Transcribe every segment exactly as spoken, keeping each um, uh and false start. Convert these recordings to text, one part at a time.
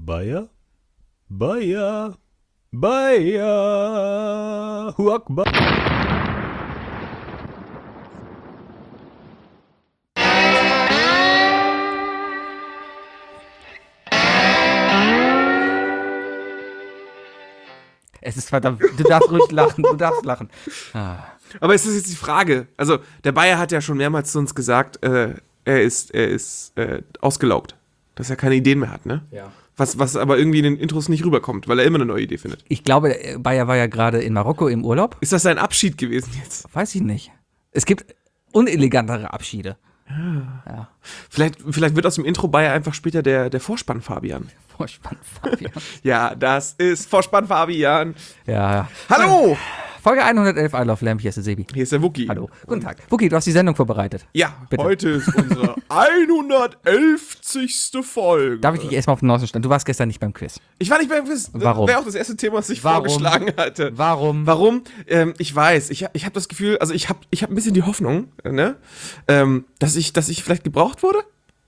Bayer? Bayer? Bayer? Huakba? Es ist verdammt, du darfst ruhig lachen, du darfst lachen. Ah. Aber es ist jetzt die Frage, also der Bayer hat ja schon mehrmals zu uns gesagt, äh, er ist, er ist äh, ausgelaugt, dass er keine Ideen mehr hat, ne? Ja. Was, was aber irgendwie in den Intros nicht rüberkommt, weil er immer eine neue Idee findet. Ich glaube, Bayer war ja gerade in Marokko im Urlaub. Ist das sein Abschied gewesen jetzt? Weiß ich nicht. Es gibt unelegantere Abschiede. Ja. Vielleicht, vielleicht wird aus dem Intro Bayer einfach später der, der Vorspann Fabian. Vorspann, Fabian. Ja, das ist Vorspann Fabian. Ja, ja. Hallo! Folge hundertelf, I Love Lamp, hier ist der Sebi. Hier ist der Wookie. Hallo, guten Tag. Wookie, du hast die Sendung vorbereitet. Ja, Bitte. Heute ist unsere hundertelfzigste Folge. Darf ich dich erstmal auf den neuesten Stand? Du warst gestern nicht beim Quiz. Ich war nicht beim Quiz. Warum? Das wäre auch das erste Thema, was ich Warum? vorgeschlagen hatte. Warum? Warum? Ähm, ich weiß, ich, ich habe das Gefühl, also ich habe ich hab ein bisschen die Hoffnung, ne, ähm, dass, ich, dass ich vielleicht gebraucht wurde.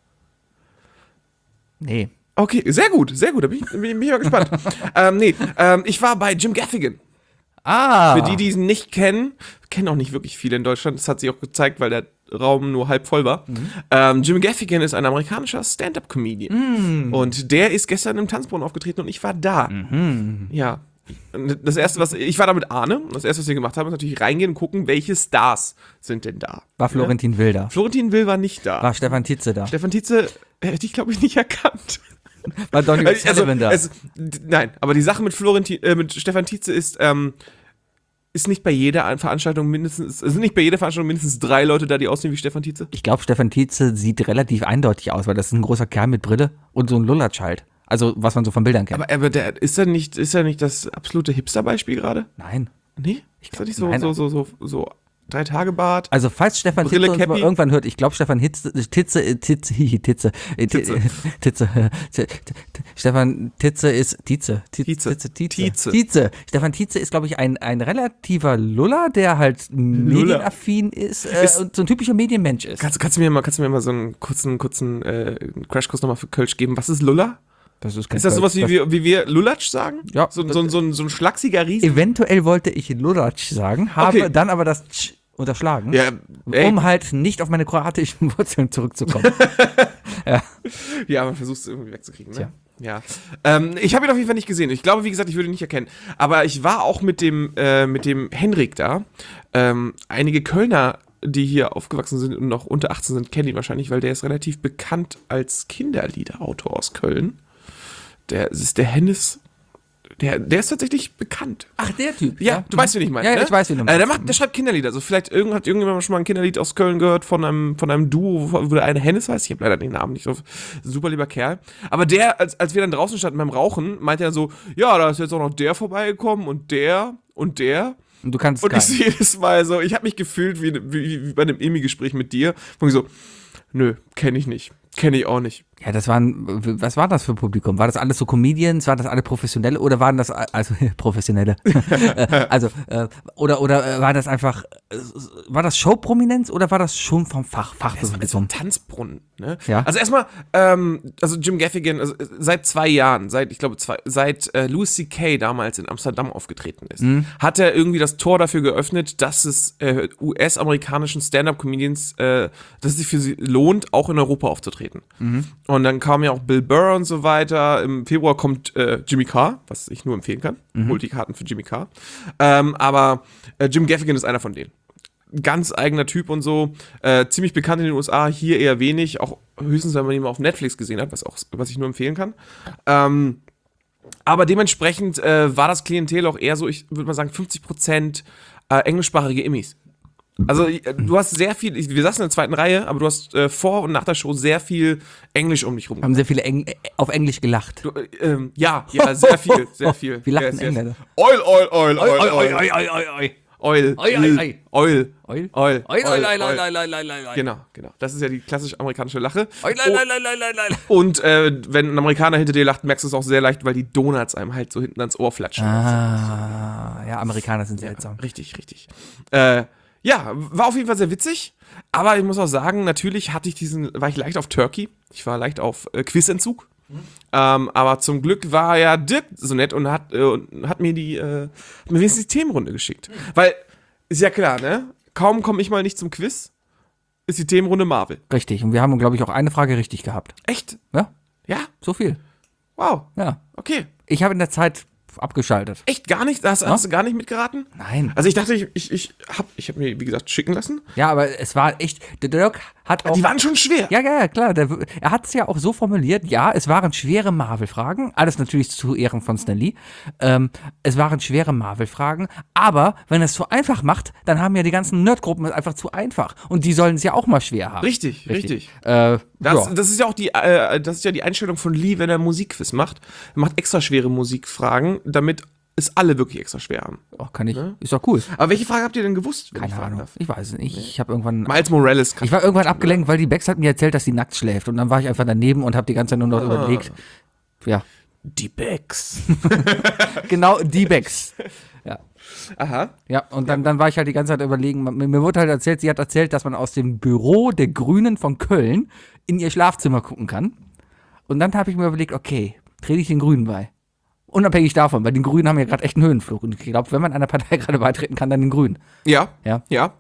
Nee. Okay, sehr gut, sehr gut, da bin ich, bin ich bin ich mal gespannt. ähm, nee, ähm, ich war bei Jim Gaffigan. Ah. Für die, die ihn nicht kennen, kennen auch nicht wirklich viele in Deutschland, das hat sich auch gezeigt, weil der Raum nur halb voll war. Mhm. Ähm, Jim Gaffigan ist ein amerikanischer Stand-Up-Comedian. Mhm. Und der ist gestern im Tanzbrunnen aufgetreten und ich war da. Mhm. Ja. Das erste, was ich war da mit Arne. Das erste, was wir gemacht haben, ist natürlich reingehen und gucken, welche Stars sind denn da. War Florentin Will da? Florentin Will war nicht da. War Stefan Tietze da? Stefan Tietze hätte ich, glaube ich, nicht erkannt. War Donny Also, Sullivan da? Es, nein, aber die Sache mit Florentin, äh, mit Stefan Tietze ist, ähm, ist nicht bei jeder Veranstaltung mindestens, sind nicht bei jeder Veranstaltung mindestens drei Leute da, die aussehen wie Stefan Tietze? Ich glaube, Stefan Tietze sieht relativ eindeutig aus, weil das ist ein großer Kerl mit Brille und so ein Lulatsch halt. Also, was man so von Bildern kennt. Aber, aber der, ist er nicht, ist er nicht das absolute Hipster-Beispiel gerade? Nein. Nee? Ich Ist er glaub, nicht so, nein. so, so, so, so drei Tage Bart? Also, falls Stefan Brille, Tietze uns mal Cappy. irgendwann hört, ich glaube, Stefan Hitze, Tietze, äh, Tietze, hihi, Tietze, äh, Tietze. Tietze, Tietze, äh, T- T- T- Stefan Tietze ist, Tietze, Tietze. Tietze, Tietze, Tietze. Tietze. Stefan Tietze ist, glaube ich, ein, ein relativer Luller, der halt medienaffin ist, äh, Ist- und so ein typischer Medienmensch ist. Kannst, kannst, du mir mal, kannst du mir mal so einen kurzen, kurzen äh, Crashkurs nochmal für Kölsch geben? Was ist Lulla? Das ist, kein Ist das sowas wie das- wir, wie wir Lulatsch sagen? Ja. So, so, so, ein, so ein schlachsiger Riesen? Eventuell wollte ich Lulatsch sagen, habe Okay. dann aber das Tsch unterschlagen, Ja, ey, um halt nicht auf meine kroatischen Wurzeln zurückzukommen. ja, man versucht es irgendwie wegzukriegen, ne? Tja. Ja. Ähm, ich habe ihn auf jeden Fall nicht gesehen. Ich glaube, wie gesagt, ich würde ihn nicht erkennen. Aber ich war auch mit dem, äh, mit dem Henrik da. Ähm, einige Kölner, die hier aufgewachsen sind und noch unter achtzehn sind, kennen ihn wahrscheinlich, weil der ist relativ bekannt als Kinderliederautor aus Köln. Der das ist der Hennis. Der, der ist tatsächlich bekannt. Ach, der Typ. Ja, du weißt, wen ich meine. Ja, ja, ne? ich weiß, wen du Äh, meinst. der, macht, der schreibt Kinderlieder. Also vielleicht irgend, hat irgendjemand schon mal ein Kinderlied aus Köln gehört von einem, von einem Duo, wo der eine Hennes heißt. Ich habe leider den Namen nicht drauf. Super lieber Kerl. Aber der, als, als wir dann draußen standen beim Rauchen, meinte er so, ja, da ist jetzt auch noch der vorbeigekommen und der und der. Und du kannst Und ich keinen. so jedes Mal so, ich habe mich gefühlt wie, wie, wie bei einem Emi-Gespräch mit dir. Wo ich so, nö, kenne ich nicht. Kenne ich auch nicht. Ja, das waren, was war das für ein Publikum? War das alles so Comedians? Waren das alle Professionelle oder waren das, also Professionelle? also, äh, oder, oder äh, war das einfach, äh, war das Showprominenz oder war das schon vom Fach, Es war, es war Fachpublikum? ein Tanzbrunnen, ne? Ja. Also erstmal, ähm, also Jim Gaffigan, also äh, seit zwei Jahren, seit, ich glaube, zwei, seit äh, Louis C K damals in Amsterdam aufgetreten ist, Mhm. hat er irgendwie das Tor dafür geöffnet, dass es äh, U S-amerikanischen Stand-Up-Comedians, äh, dass es sich für sie lohnt, auch in Europa aufzutreten. Mhm. Und dann kam ja auch Bill Burr und so weiter. Im Februar kommt äh, Jimmy Carr, was ich nur empfehlen kann. Mhm. Holt die Karten für Jimmy Carr. Ähm, aber äh, Jim Gaffigan ist einer von denen. Ganz eigener Typ und so. Äh, ziemlich bekannt in den U S A, hier eher wenig. Auch höchstens, wenn man ihn mal auf Netflix gesehen hat, was, auch, was ich nur empfehlen kann. Ähm, aber dementsprechend äh, war das Klientel auch eher so, ich würde mal sagen, fünfzig Prozent äh, englischsprachige Immis. Also äh, du hast sehr viel, ich, wir saßen in der zweiten Reihe, aber du hast äh, vor und nach der Show sehr viel Englisch um dich rum. Haben sehr viele Eng äh, auf Englisch gelacht. Du, äh, ähm, ja, ja, sehr viel, sehr viel. Wie lachen Sehr, sehr- Engländer? Oil, oil, oil, oil, oil. oi, oi, oi. Oil, Oi, oi, oi. Oil, Oil? Oil, Oi, oi, Oil, oi, oi, Oil. oi, oi, oi, oi. Genau, genau. Das ist ja die klassisch amerikanische Lache. Oi, oi, oi, oi, oi, oi. Und äh, wenn ein Amerikaner hinter dir lacht, merkst du es auch sehr leicht, weil die Donuts einem halt so hinten ans Ohr flatschen. Ah, ja, Amerikaner sind seltsam. Richtig, richtig. Äh, ja, war auf jeden Fall sehr witzig. Aber ich muss auch sagen, natürlich hatte ich diesen, war ich leicht auf Turkey. Ich war leicht auf äh, Quizentzug. Ähm, aber zum Glück war ja Dirk so nett und hat, äh, und hat mir die, äh, hat mir wenigstens die Themenrunde geschickt. Weil, ist ja klar, ne? Kaum komme ich mal nicht zum Quiz, ist die Themenrunde Marvel. Richtig. Und wir haben, glaube ich, auch eine Frage richtig gehabt. Echt? Ja, Ja? so viel. Wow. Ja. Okay. Ich habe in der Zeit abgeschaltet. Echt gar nicht? Hast, hast du gar nicht mitgeraten? Nein. Also ich dachte, ich, ich, ich habe ich hab mir, wie gesagt, schicken lassen. Ja, aber es war echt, der Dirk hat auch... Die waren schon schwer. Ja, ja, ja, klar. Der, er hat es ja auch so formuliert, ja, es waren schwere Marvel-Fragen, alles natürlich zu Ehren von Stan Lee. Ähm, es waren schwere Marvel-Fragen, aber wenn er es zu einfach macht, dann haben ja die ganzen Nerdgruppen es einfach zu einfach. Und die sollen es ja auch mal schwer haben. Richtig, richtig. Äh, Das, ja. das ist ja auch die, äh, das ist ja die Einstellung von Lee, wenn er Musikquiz macht. Er macht extra schwere Musikfragen, damit es alle wirklich extra schwer haben. Oh, kann ich, ist doch cool. Aber welche Frage habt ihr denn gewusst? wenn ich Keine fragen Ahnung. darf? Ich weiß es nicht. Ich habe irgendwann... Miles Morales. kann- Ich war irgendwann abgelenkt, weil die Bex hat mir erzählt, dass sie nackt schläft. Und dann war ich einfach daneben und habe die ganze Zeit nur noch überlegt. Ja, Die Becks. genau die Bex. Ja. Aha. Ja, und dann, dann war ich halt die ganze Zeit überlegen, mir, mir wurde halt erzählt, sie hat erzählt, dass man aus dem Büro der Grünen von Köln in ihr Schlafzimmer gucken kann. Und dann habe ich mir überlegt, okay, trete ich den Grünen bei. Unabhängig davon, weil die Grünen haben ja gerade echt einen Höhenflug. Und ich glaube, wenn man einer Partei gerade beitreten kann, dann den Grünen. Ja. Ja. Ja.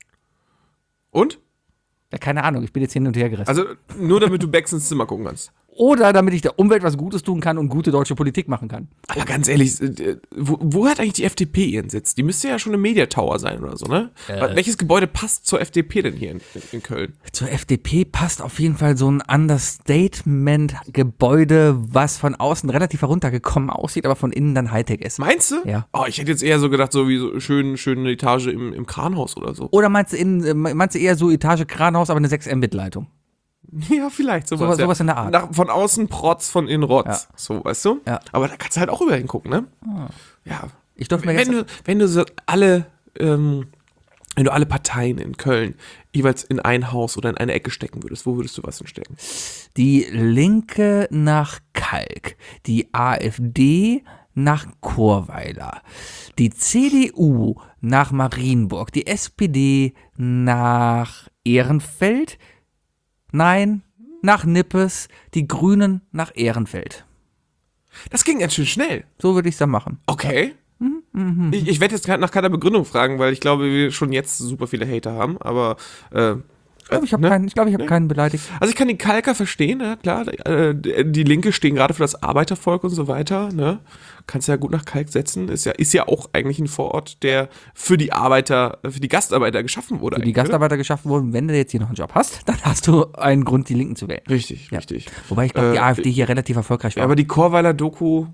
Und? Ja, keine Ahnung, ich bin jetzt hin und her gerissen. Also nur damit du Becks ins Zimmer gucken kannst. Oder damit ich der Umwelt was Gutes tun kann und gute deutsche Politik machen kann. Aber ganz ehrlich, äh, wo, wo hat eigentlich die F D P ihren Sitz? Die müsste ja schon im Media Tower sein oder so, ne? Äh. Welches Gebäude passt zur F D P denn hier in, in Köln? Zur F D P passt auf jeden Fall so ein Understatement-Gebäude, was von außen relativ heruntergekommen aussieht, aber von innen dann Hightech ist. Meinst du? Ja. Oh, ich hätte jetzt eher so gedacht, so wie so schön, schön eine Etage im, im Kranhaus oder so. Oder meinst du, in, äh, meinst du eher so Etage Kranhaus, aber eine sechs Mbit-Leitung? Ja, vielleicht sowas. Sowas- ja. sowas in der Art. Nach, von außen Protz, von innen Rotz. Ja. So, weißt du? Ja. Aber da kannst du halt auch überall hingucken, ne? Ja. Ich durfte mir Wenn jetzt, du, wenn du so alle, ähm, wenn du alle Parteien in Köln jeweils in ein Haus oder in eine Ecke stecken würdest, wo würdest du was denn stecken? die Linke nach Kalk, die AfD nach Chorweiler, die C D U nach Marienburg, die S P D nach Ehrenfeld, nein, nach Nippes, die Grünen nach Ehrenfeld. Das ging ganz schön schnell. So würde ich es dann machen. Okay. Ich, ich werde jetzt nach keiner Begründung fragen, weil ich glaube, wir schon jetzt super viele Hater haben, aber äh, Ich glaube, ich habe ne? keinen, ich glaub, ich hab keinen beleidigt. Also ich kann den Kalker verstehen, ja klar. Äh, Die die Linke stehen gerade für das Arbeitervolk und so weiter. Ne? Kannst ja gut nach Kalk setzen. Ist ja, ist ja auch eigentlich ein Vorort, der für die Arbeiter, für die Gastarbeiter geschaffen wurde. Für die eigentlich, oder? Gastarbeiter geschaffen wurden, wenn du jetzt hier noch einen Job hast, dann hast du einen Grund, die Linken zu wählen. Richtig, Ja. richtig. Wobei ich glaube, die Äh, AfD hier relativ erfolgreich war. Ja, aber die Chorweiler Doku,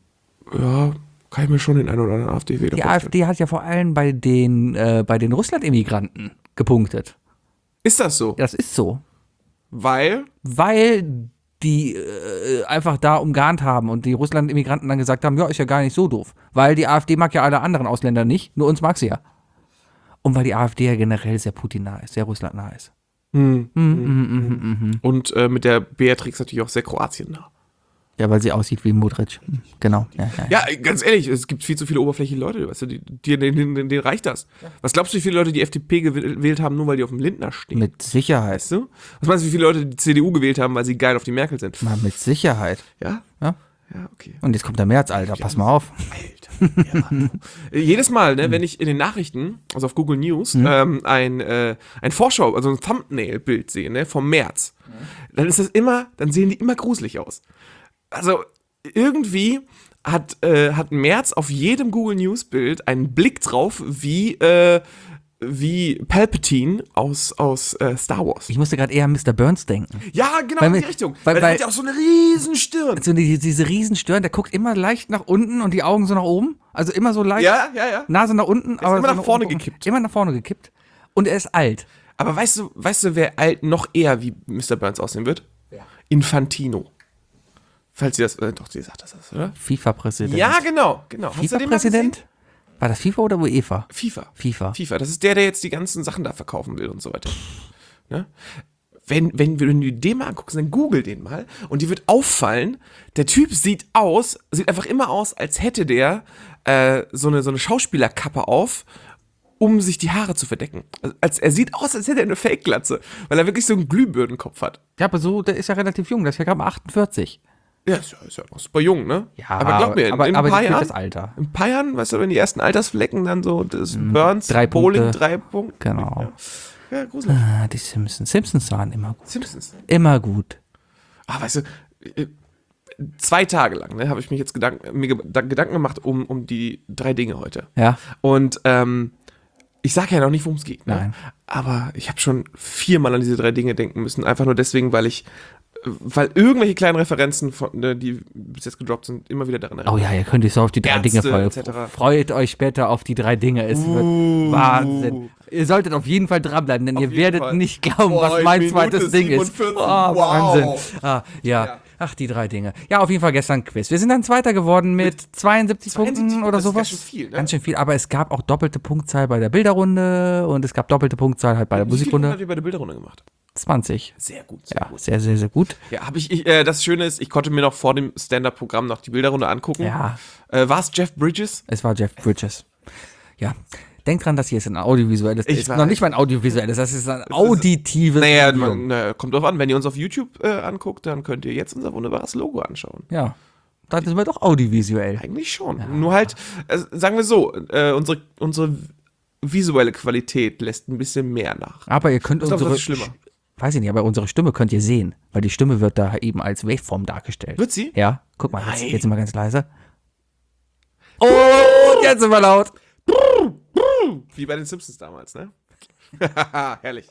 ja, kann ich mir schon den einen oder anderen AfD-Wähler Die vorstellen. AfD hat ja vor allem bei den, äh, bei den Russland-Immigranten gepunktet. Ist das so? Das ist so. Weil, Weil die äh, einfach da umgarnt haben und die Russland-Immigranten dann gesagt haben, ja, ist ja gar nicht so doof. Weil die AfD mag ja alle anderen Ausländer nicht, nur uns mag sie ja. Und weil die AfD ja generell sehr Putin-nah ist, sehr Russland-nah ist. hm, Mhm, mhm, mhm, mhm. und äh, mit der Beatrix natürlich auch sehr Kroatien nah. Ja, weil sie aussieht wie Modric. Mhm, genau. Ja, ja, ja. Ja, ganz ehrlich, es gibt viel zu viele oberflächliche Leute, weißt du, die, die, denen, denen, denen reicht das. Was glaubst du, wie viele Leute die F D P gewählt haben, nur weil die auf dem Lindner stehen? Mit Sicherheit. Weißt du? Was meinst du, wie viele Leute die C D U gewählt haben, weil sie geil auf die Merkel sind? Mal mit Sicherheit. Ja? Ja. Ja, okay. Und jetzt kommt der März, Alter. Pass mal auf. Alter. Ja. Äh, Jedes Mal, ne, wenn ich in den Nachrichten, also auf Google News, ähm, ein, äh, ein Vorschau, also ein Thumbnail-Bild sehe, ne, vom März, dann ist das immer, dann sehen die immer gruselig aus. Also irgendwie hat, äh, hat Merz auf jedem Google News-Bild einen Blick drauf, wie, äh, wie Palpatine aus, aus äh, Star Wars. Ich musste gerade eher an Mister Burns denken. Ja, genau Weil in mir- die Richtung. weil- Weil, weil- der hat ja auch so eine riesen Stirn. Also die, diese Riesenstirn, der guckt immer leicht nach unten und die Augen so nach oben. Also immer so leicht. Ja, ja, ja. Nase nach unten, aber immer so nach vorne oben. gekippt. Immer nach vorne gekippt. Und er ist alt. Aber weißt du, weißt du, wer alt noch eher wie Mister Burns aussehen wird? Ja. Infantino. Falls sie das, äh, doch, sie sagt das, oder? FIFA-Präsident. Ja, genau, genau. Hast du den mal FIFA-Präsident? War das FIFA oder UEFA? gesehen? FIFA. FIFA. FIFA. Das ist der, der jetzt die ganzen Sachen da verkaufen will und so weiter. Ne? Wenn, wenn, wenn du den mal anguckst, dann google den mal und dir wird auffallen, der Typ sieht aus, sieht einfach immer aus, als hätte der äh, so eine, so eine Schauspielerkappe auf, um sich die Haare zu verdecken. Also, als, er sieht aus, als hätte er eine Fake-Glatze, weil er wirklich so einen Glühbirnenkopf hat. Ja, aber so, der ist ja relativ jung. Der ist ja gerade mal achtundvierzig. Ja, ist ja, ist ja noch super jung, ne? Ja, aber glaub mir, in, aber, in aber ein paar die fühlt Jahren, das Alter. in ein paar Jahren, weißt du, wenn die ersten Altersflecken dann so, das Burns, drei Bowling, Punkte. drei Punkte. Genau. Ja, ja gruselig. Ah, die Simpsons. Simpsons waren immer gut. Simpsons. Immer gut. Ah, weißt du, äh, zwei Tage lang, ne, habe ich mich jetzt Gedanken, mir Gedanken Gedanken gemacht um, um die drei Dinge heute. Ja. Und ähm, ich sage ja noch nicht, worum es geht. Ne? Nein. Aber ich habe schon viermal an diese drei Dinge denken müssen. Einfach nur deswegen, weil ich, weil irgendwelche kleinen Referenzen, von, ne, die bis jetzt gedroppt sind, immer wieder daran erinnern. Oh ja, ihr könnt euch so auf die drei Ärzte, Dinge freuen. et cetera. Freut euch später auf die drei Dinge. Es wird Uh. Wahnsinn. Ihr solltet auf jeden Fall dranbleiben, denn Auf ihr jeden werdet Fall. nicht glauben, Boah, was in mein Minute zweites Ding ist. siebenundvierzig. Oh, Wow. Wahnsinn. Ah, ja. Ja. Ach, die drei Dinge. Ja, auf jeden Fall gestern Quiz. Wir sind dann Zweiter geworden mit zweiundsiebzig Punkten zweiundsiebzig, oder das ist sowas. ganz schön viel, ne? Ganz schön viel, aber es gab auch doppelte Punktzahl bei der Bilderrunde und es gab doppelte Punktzahl halt bei der Wie viele Runden Musikrunde. habt ihr bei der Bilderrunde gemacht? zwanzig. Sehr gut, sehr Ja, gut. sehr, sehr, sehr gut. Ja, habe ich, ich äh, das Schöne ist, ich konnte mir noch vor dem Stand-Up-Programm noch die Bilderrunde angucken. Ja. Äh, war es Jeff Bridges? Es war Jeff Bridges. Ja. Denkt dran, das hier ist ein audiovisuelles. Ich ist weiß. noch nicht mal ein audiovisuelles, das ist ein auditives Naja, Medium. man, na, kommt drauf an, wenn ihr uns auf YouTube äh, anguckt, dann könnt ihr jetzt unser wunderbares Logo anschauen. Ja. Dann sind wir doch audiovisuell. Eigentlich schon. Nur halt, äh, sagen wir so, äh, unsere, unsere visuelle Qualität lässt ein bisschen mehr nach. Aber ihr könnt Ich glaub, unsere. das ist schlimmer. Weiß ich nicht, aber unsere Stimme könnt ihr sehen, weil die Stimme wird da eben als Waveform dargestellt. Wird sie? Ja, guck mal, jetzt, Nein. jetzt sind wir ganz leise. Oh, und jetzt sind wir laut. Wie bei den Simpsons damals, ne? Herrlich.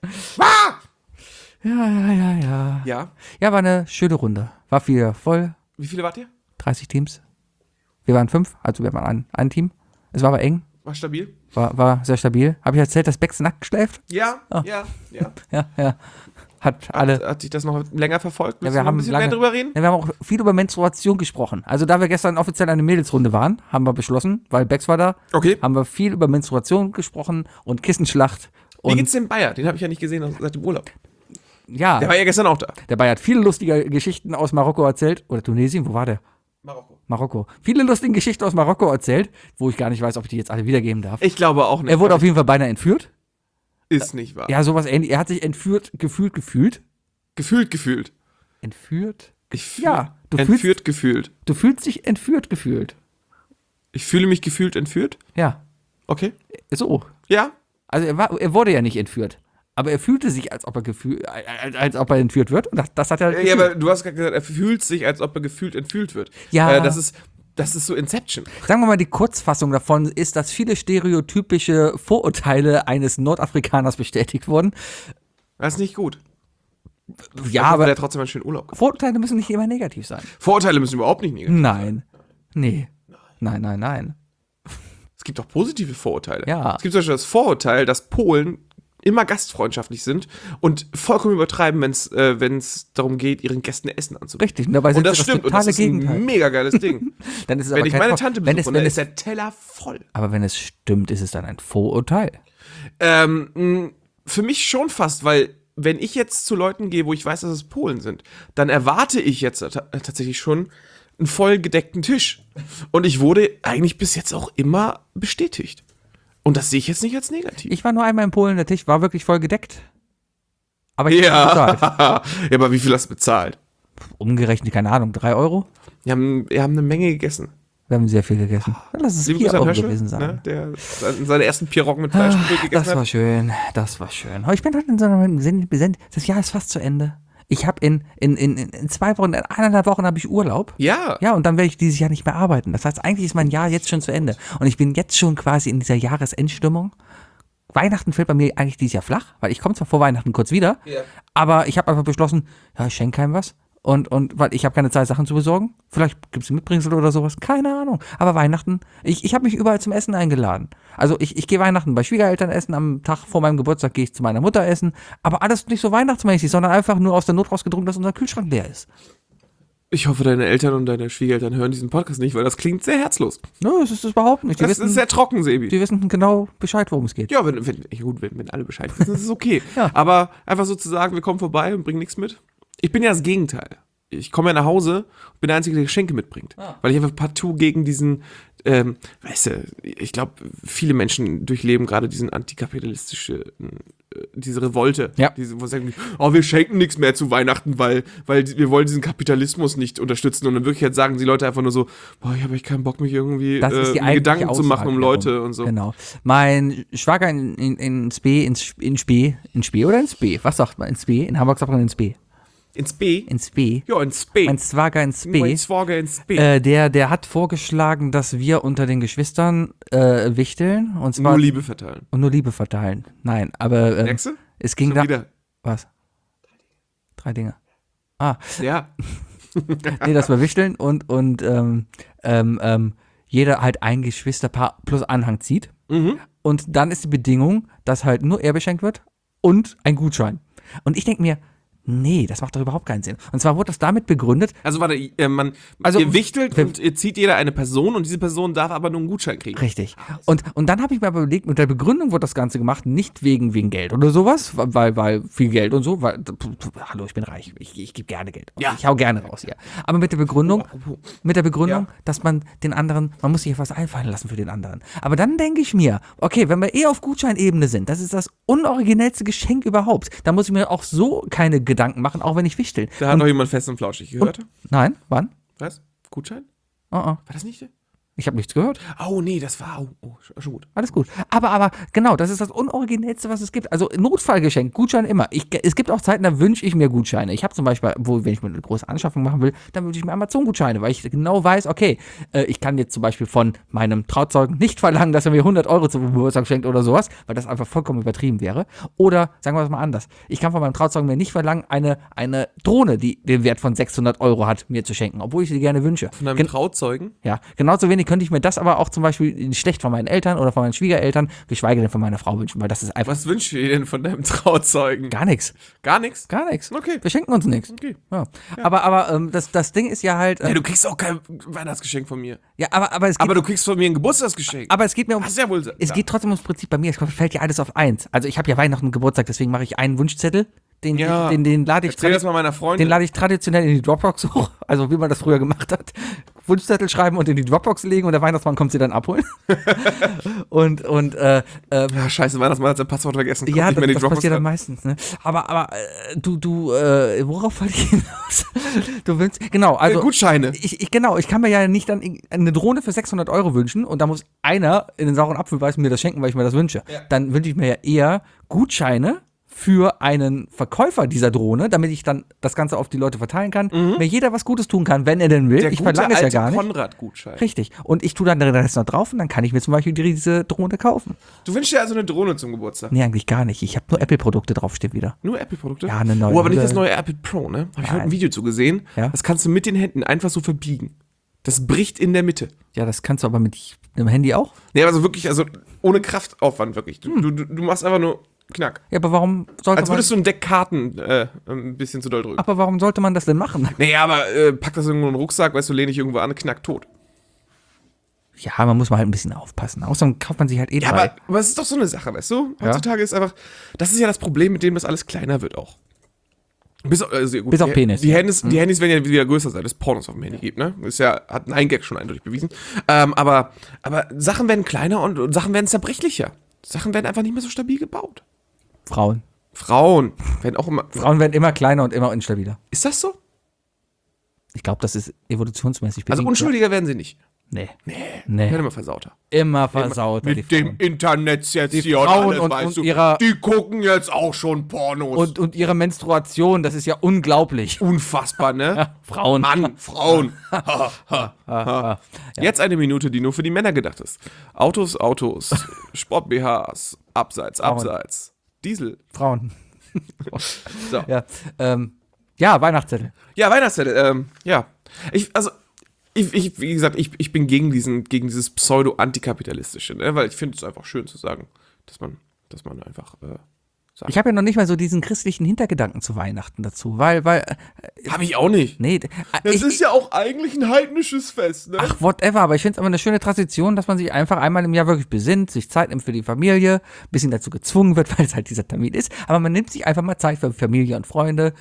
Ja, ja, ja, ja. Ja. Ja, war eine schöne Runde. War wieder voll, Wie viele wart ihr? dreißig Teams. Wir waren fünf, also wir waren ein, ein Team. Es war aber eng, War stabil? war, war sehr stabil. Habe ich erzählt, dass Bex nackt schläft? Ja, ja, ja. Ja, ja. Hat alle. Hat, hat dich das noch länger verfolgt? Ja, Willst wir du noch haben ein bisschen lange, mehr drüber reden? Ja, wir haben auch viel über Menstruation gesprochen. Also da wir gestern offiziell eine Mädelsrunde waren, haben wir beschlossen, weil Bex war da, Okay. haben wir viel über Menstruation gesprochen und Kissenschlacht. Wie Und geht's dem Bayer? Den habe ich ja nicht gesehen seit dem Urlaub. ja, Der war ja gestern auch da. der Bayer hat viele lustige Geschichten aus Marokko erzählt. Oder Tunesien, wo war der? Marokko. Marokko. Viele lustige Geschichten aus Marokko erzählt, wo ich gar nicht weiß, ob ich die jetzt alle wiedergeben darf. Ich glaube auch nicht. Er wurde auf jeden Fall beinahe entführt. Ist nicht wahr. Ja, sowas ähnlich. Er hat sich entführt, gefühlt, gefühlt. Gefühlt, gefühlt. Entführt? Ich fühl, Ja, du entführt, gefühlt. Du fühlst dich entführt, gefühlt. Ich fühle mich gefühlt entführt. Ja, Okay. so. Ja. Also er, war, er wurde ja nicht entführt. Aber er fühlte sich, als ob er, gefühl, als, als ob er entführt wird. Und das, das hat er. Ja, gefühlt. aber du hast gerade gesagt, er fühlt sich, als ob er gefühlt entfühlt wird. Ja. Äh, das ist, das ist so Inception. Sagen wir mal, die Kurzfassung davon ist, dass viele stereotypische Vorurteile eines Nordafrikaners bestätigt wurden. Das ist nicht gut. Ja, Ich hoffe, aber der hat trotzdem einen schönen Urlaub gehabt. Vorurteile müssen nicht immer negativ sein. Vorurteile müssen überhaupt nicht negativ. Nein. Nee. Nein, nein, nein. Es gibt auch positive Vorurteile. Ja. Es gibt zum Beispiel das Vorurteil, dass Polen immer gastfreundschaftlich sind und vollkommen übertreiben, wenn es äh, wenn's darum geht, ihren Gästen Essen anzubieten. Richtig. Und dabei Und sind das sie stimmt. Und totale das ist ein Gegenteil. mega geiles Ding. Dann ist es Wenn aber ich kein meine Vor- Tante wenn besuche, es, und wenn dann es, ist der Teller voll. Aber wenn es stimmt, ist es dann ein Vorurteil. Ähm, mh, für mich schon fast, weil wenn ich jetzt zu Leuten gehe, wo ich weiß, dass es Polen sind, dann erwarte ich jetzt ta- tatsächlich schon einen voll gedeckten Tisch. Und ich wurde eigentlich bis jetzt auch immer bestätigt. Und das sehe ich jetzt nicht als negativ. Ich war nur einmal in Polen, der Tisch war wirklich voll gedeckt. Aber ich hab bezahlt. Ja. Ja, aber wie viel hast du bezahlt? Umgerechnet, keine Ahnung, drei Euro? Wir haben, wir haben eine Menge gegessen. Wir haben sehr viel gegessen. Lass es Liebe vier Grüße an Euro Höschel, gewesen sein. ne, der seine seine ersten Piroggen mit Fleischbrot Ah, gegessen das war hat. schön, das war schön. Aber ich bin halt in so einem Sinn, das Jahr ist fast zu Ende. Ich habe in, in, in, in zwei Wochen, in eineinhalb Wochen habe ich Urlaub. Ja. Ja, und dann werde ich dieses Jahr nicht mehr arbeiten. Das heißt, eigentlich ist mein Jahr jetzt schon zu Ende. Und ich bin jetzt schon quasi in dieser Jahresendstimmung. Weihnachten fällt bei mir eigentlich dieses Jahr flach, weil ich komme zwar vor Weihnachten kurz wieder, Ja. aber ich habe einfach beschlossen, ja, ich schenke keinem was. Und, und weil ich habe keine Zeit, Sachen zu besorgen. Vielleicht gibt es ein Mitbringsel oder sowas. Keine Ahnung. Aber Weihnachten, ich, ich habe mich überall zum Essen eingeladen. Also ich, ich gehe Weihnachten bei Schwiegereltern essen, am Tag vor meinem Geburtstag gehe ich zu meiner Mutter essen. Aber alles nicht so weihnachtsmäßig, sondern einfach nur aus der Not rausgedrungen, dass unser Kühlschrank leer ist. Ich hoffe, deine Eltern und deine Schwiegereltern hören diesen Podcast nicht, weil das klingt sehr herzlos. Nö, das ist das überhaupt nicht. Die, Das wissen, ist sehr trocken, Sebi. die wissen genau Bescheid, worum es geht. Ja, wenn, wenn, gut, wenn, wenn alle Bescheid wissen, das ist okay. Ja. Aber einfach so zu sagen, wir kommen vorbei und bringen nichts mit. Ich bin ja das Gegenteil. ich komme ja nach Hause und bin der Einzige, der Geschenke mitbringt. Ah. Weil ich einfach partout gegen diesen, ähm, weißt du, ich glaube, viele Menschen durchleben gerade diesen antikapitalistische, äh, diese Revolte. Ja. Diese, wo sie sagen, oh, wir schenken nichts mehr zu Weihnachten, weil, weil wir wollen diesen Kapitalismus nicht unterstützen. Und in Wirklichkeit sagen die Leute einfach nur so, boah, ich habe echt keinen Bock, mich irgendwie Das ist die äh, eigentliche Gedanken zu machen um Aussage Leute darum. und so. Genau. Mein Schwager in, in, in Spee, in, in Spee, in Spee oder in Spee? Was sagt man in Spee? In Hamburg sagt man in Spee. Ins B? In Spee. Ja, ins B. Mein Schwager in Spee. Mein Schwager ins B. Äh, der, der hat vorgeschlagen, dass wir unter den Geschwistern äh, wichteln und zwar Nur Liebe verteilen. und nur Liebe verteilen. Nein, aber ähm, Nächste? es ging Schon da. wieder. Was? Drei Dinge. Ah, Ja. nee, dass wir wichteln und und ähm, ähm, ähm, jeder halt ein Geschwisterpaar plus Anhang zieht. Mhm. Und dann ist die Bedingung, dass halt nur er beschenkt wird und ein Gutschein. Und ich denke mir, nee, das macht doch überhaupt keinen Sinn. Und zwar wurde das damit begründet, Also warte, äh, man, Also, ihr wichtelt wir- und ihr zieht jeder eine Person und diese Person darf aber nur einen Gutschein kriegen. richtig. Und, und dann habe ich mir aber überlegt, mit der Begründung wurde das Ganze gemacht, nicht wegen, wegen Geld oder sowas, weil, weil viel Geld und so, weil, pf, pf, hallo, ich bin reich, ich, ich gebe gerne Geld aus. Ja. Ich hau gerne raus hier. Aber mit der Begründung, Apropos. mit der Begründung, Ja. dass man den anderen, man muss sich etwas einfallen lassen für den anderen. Aber dann denke ich mir, okay, wenn wir eh auf Gutscheinebene sind, das ist das unoriginellste Geschenk überhaupt, dann muss ich mir auch so keine Gedanken machen, auch wenn ich wichteln. Da hat noch jemand fest und flauschig gehört. Nein, wann? Was? Gutschein? Oh, oh. War das nicht der? Ich habe nichts gehört. Oh, nee, das war. Oh, oh, schon gut. Alles gut. Aber, aber, genau, das ist das Unoriginellste, was es gibt. Also Notfallgeschenk, Gutschein immer. Ich, es gibt auch Zeiten, da wünsche ich mir Gutscheine. Ich habe zum Beispiel, wo, wenn ich mir eine große Anschaffung machen will, dann wünsche ich mir Amazon-Gutscheine, weil ich genau weiß, okay, äh, ich kann jetzt zum Beispiel von meinem Trauzeugen nicht verlangen, dass er mir hundert Euro zum Geburtstag schenkt oder sowas, weil das einfach vollkommen übertrieben wäre. Oder, sagen wir es mal anders, ich kann von meinem Trauzeugen mir nicht verlangen, eine, eine Drohne, die den Wert von sechshundert Euro hat, mir zu schenken, obwohl ich sie gerne wünsche. Von einem Gen- Trauzeugen? Ja, genauso wenig könnte ich mir das aber auch zum Beispiel schlecht von meinen Eltern oder von meinen Schwiegereltern, geschweige denn von meiner Frau wünschen, weil das ist einfach Was wünschst du dir denn von deinem Trauzeugen? gar nichts. Gar nichts? Gar nichts. Okay. Wir schenken uns nichts. Okay. Ja. Aber, aber ähm, das, das Ding ist ja halt. Ja, Ähm, du kriegst auch kein Weihnachtsgeschenk von mir. ja, aber, aber, es geht, Aber du kriegst von mir ein Geburtstagsgeschenk. aber es geht mir um. Das ist ja wohl. Es geht trotzdem ums Prinzip bei mir. Es fällt ja alles auf eins. Also ich habe ja Weihnachten und Geburtstag, deswegen mache ich einen Wunschzettel. Den, Ja. den, den lade ich, Erzähl das tradi- mal meiner Freundin. den lade ich traditionell in die Dropbox hoch. Also wie man das früher gemacht hat. Wunschzettel schreiben und in die Dropbox legen und der Weihnachtsmann kommt sie dann abholen. und und äh, äh, Ja, scheiße, Weihnachtsmann hat sein Passwort vergessen. Kommt ja, nicht das, mehr in die das Dropbox passiert dann rein. meistens. Ne? Aber aber äh, du du äh, worauf wollte ich hinaus? Du willst genau also Äh, Gutscheine. Ich, ich, genau, ich kann mir ja nicht dann eine Drohne für sechshundert Euro wünschen und da muss einer in den sauren Apfel beißen mir das schenken, weil ich mir das wünsche. Ja. Dann wünsche ich mir ja eher Gutscheine für einen Verkäufer dieser Drohne, damit ich dann das Ganze auf die Leute verteilen kann, mir jeder was Gutes tun kann, wenn er denn will. Mhm. Der Ich gute verlange es ja alte gar nicht. Konrad-Gutschein. Richtig. Und ich tue dann den Rest noch drauf und dann kann ich mir zum Beispiel diese Drohne kaufen. Du wünschst dir also eine Drohne zum Geburtstag. Nee, eigentlich gar nicht. Ich habe nur Apple-Produkte draufstehen wieder. Nur Apple-Produkte? Ja, eine neue Oh, aber nicht Modell. das neue Apple Pro, ne? Habe ich heute ein Nein. Video zu gesehen. Ja. Das kannst du mit den Händen einfach so verbiegen. Das bricht in der Mitte. Ja, das kannst du aber mit dem Handy auch. Nee, also wirklich, also ohne Kraftaufwand wirklich. Du, du, du machst einfach nur Knack. Ja, aber warum sollte Als man, würdest du ein Deck Karten äh, ein bisschen zu doll drücken. aber warum sollte man das denn machen? Naja, aber äh, pack das irgendwo in den Rucksack, weißt du, lehne ich irgendwo an, knack tot. Ja, man muss mal halt ein bisschen aufpassen. Außerdem kauft man sich halt eh Ja, drei. aber, aber es ist doch so eine Sache, weißt du? Heutzutage ist einfach, das ist ja das Problem, mit dem das alles kleiner wird auch. Bis, auf- also gut, Bis auf die, Penis. Die Handys, die Handys werden ja wieder größer, seit es Pornos auf dem Handy gibt, ne? Ist ja, hat ein Gag schon eindeutig bewiesen. Ähm, aber, aber Sachen werden kleiner und, und Sachen werden zerbrechlicher. Sachen werden einfach nicht mehr so stabil gebaut. Frauen. Frauen werden auch immer. Frauen werden immer kleiner und immer instabiler. Ist das so? Ich glaube, das ist evolutionsmäßig Also bedingt. unschuldiger werden sie nicht. Nee. Nee. Nee. Werden immer versauter. Immer versaut. Mit dem Internet jetzt Die hier und Frauen alles, und- weißt und du. ihrer- Die gucken jetzt auch schon Pornos. Und, und ihre Menstruation, das ist ja unglaublich. Unfassbar, ne? Frauen. Mann, Frauen. Ha, ha, ha. Jetzt eine Minute, die nur für die Männer gedacht ist. Autos, Autos, Sport-B Hs, Abseits, Abseits, Diesel. Frauen. So. Ja, ähm, ja, Weihnachtszettel. Ja, Weihnachtszettel, ähm, ja. Ich, also, ich, ich, wie gesagt, ich, ich bin gegen diesen, gegen dieses Pseudo-Antikapitalistische, ne? Weil ich finde es einfach schön zu sagen, dass man, dass man einfach, äh, sagt. Ich habe ja noch nicht mal so diesen christlichen Hintergedanken zu Weihnachten dazu, weil, weil, äh, Habe ich auch nicht. nee, Das ich, ist ja auch eigentlich ein heidnisches Fest, ne? ach, whatever, aber ich finde es aber eine schöne Tradition, dass man sich einfach einmal im Jahr wirklich besinnt, sich Zeit nimmt für die Familie, ein bisschen dazu gezwungen wird, weil es halt dieser Termin ist, aber man nimmt sich einfach mal Zeit für Familie und Freunde,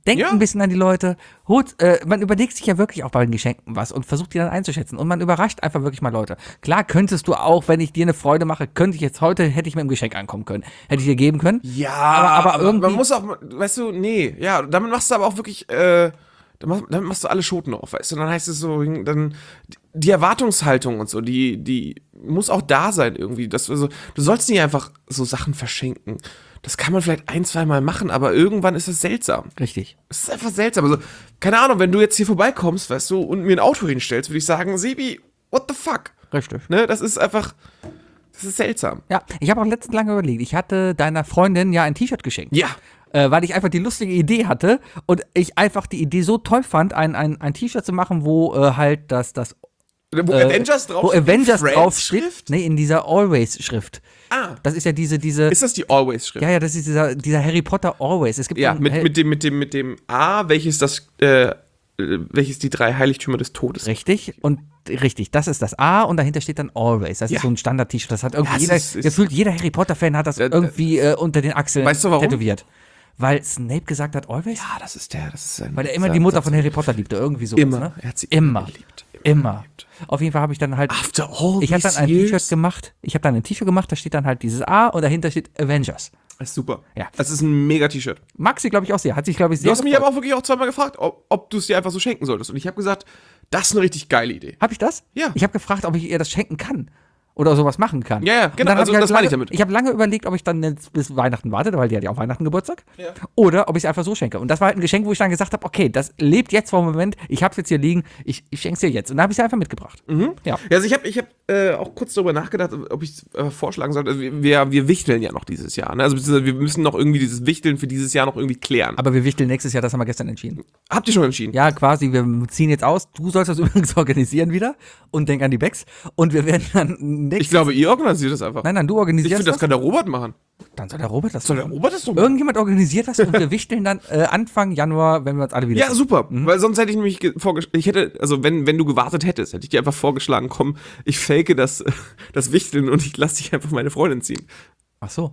denkt Ja. ein bisschen an die Leute, holt, äh, man überlegt sich ja wirklich auch bei den Geschenken was und versucht die dann einzuschätzen und man überrascht einfach wirklich mal Leute. Klar könntest du auch, wenn ich dir eine Freude mache, könnte ich jetzt heute, hätte ich mit dem Geschenk ankommen können, hätte ich dir geben können. Ja, aber aber, irgendwie- man muss auch, weißt du, nee, ja, damit machst du aber auch wirklich, äh, damit machst, damit machst du alle Schoten auf, weißt du, dann heißt es so, dann, die Erwartungshaltung und so, die, die muss auch da sein irgendwie, dass du so, du sollst nicht einfach so Sachen verschenken. Das kann man vielleicht ein, zwei Mal machen, aber irgendwann ist es seltsam. Richtig. Es ist einfach seltsam. Also, keine Ahnung, wenn du jetzt hier vorbeikommst, weißt du, und mir ein Auto hinstellst, würde ich sagen, Sebi, what the fuck? Richtig. Ne, das ist einfach, das ist seltsam. Ja, ich habe auch letztens lange überlegt, ich hatte deiner Freundin ja ein T-Shirt geschenkt. Ja. Äh, weil ich einfach die lustige Idee hatte und ich einfach die Idee so toll fand, ein, ein, ein T-Shirt zu machen, wo äh, halt das, das Wo äh, Avengers drauf wo Avengers Friends draufsteht. Schrift? Nee, in dieser Always-Schrift. Ah. Das ist ja diese, diese. Ist das die Always-Schrift? Ja, ja, das ist dieser, dieser Harry Potter Always. Es gibt Ja, einen mit, Hel- mit, dem, mit, dem, mit dem A, welches das, äh, äh, welches die drei Heiligtümer des Todes. Richtig, und richtig, das ist das A und dahinter steht dann Always. Das Ja. ist so ein Standard-T-Shirt. Das hat irgendwie Ja, es jeder, ist- ist- gefühlt jeder Harry Potter-Fan hat das Ja, irgendwie äh, unter den Achseln Weißt du warum? tätowiert. Weil Snape gesagt hat, Always? Ja, das ist der, das ist sein. Weil er immer sein- die Mutter sein- von Harry Potter liebte, irgendwie so. Immer. Ne? Er hat sie immer. immer geliebt. Immer. Auf jeden Fall habe ich dann halt. After all Ich habe dann these ein years? T-Shirt gemacht. Ich habe dann ein T-Shirt gemacht, da steht dann halt dieses A und dahinter steht Avengers. Das ist super. Ja. Das ist ein mega T-Shirt. Maxi, glaube ich, auch sehr. Hat sich, glaube ich, Du sehr. hast mich aber auch wirklich auch zweimal gefragt, ob, ob du es dir einfach so schenken solltest. Und ich habe gesagt, das ist eine richtig geile Idee. Habe ich das? Ja. Ich habe gefragt, ob ich ihr das schenken kann. Oder sowas machen kann. Ja, ja, Und genau, dann hab also ich halt das meine ich lange, damit. Ich habe lange überlegt, ob ich dann jetzt bis Weihnachten warte, weil die hat ja auch Weihnachten Geburtstag. Ja. Oder ob ich es einfach so schenke. Und das war halt ein Geschenk, wo ich dann gesagt habe, okay, das lebt jetzt vor dem Moment, ich habe es jetzt hier liegen, ich, ich schenke es dir jetzt. Und dann habe ich es einfach mitgebracht. Mhm. Ja. Ja, also ich habe ich hab, äh, auch kurz darüber nachgedacht, ob ich äh, vorschlagen sollte. Also wir, wir, wir wichteln ja noch dieses Jahr. Ne? Also beziehungsweise wir müssen noch irgendwie dieses Wichteln für dieses Jahr noch irgendwie klären. Aber wir wichteln nächstes Jahr, das haben wir gestern entschieden. Habt ihr schon entschieden? Ja, quasi, wir ziehen jetzt aus. Du sollst das übrigens organisieren wieder. Und denk an die Becks. Und wir werden dann nächstes Ich glaube, ihr organisiert das einfach. Nein, nein, du ich organisierst finde, das das. kann der Robert machen. Dann soll der Robert das Soll der machen. Robert das doch machen? Irgendjemand organisiert das und wir wichteln dann äh, Anfang Januar, wenn wir uns alle wieder Ja, sehen. super. Weil sonst hätte ich nämlich ge- vorgeschlagen, ich hätte, also wenn, wenn du gewartet hättest, hätte ich dir einfach vorgeschlagen, komm, ich fake das, das Wichteln und ich lasse dich einfach meine Freundin ziehen. Ach so.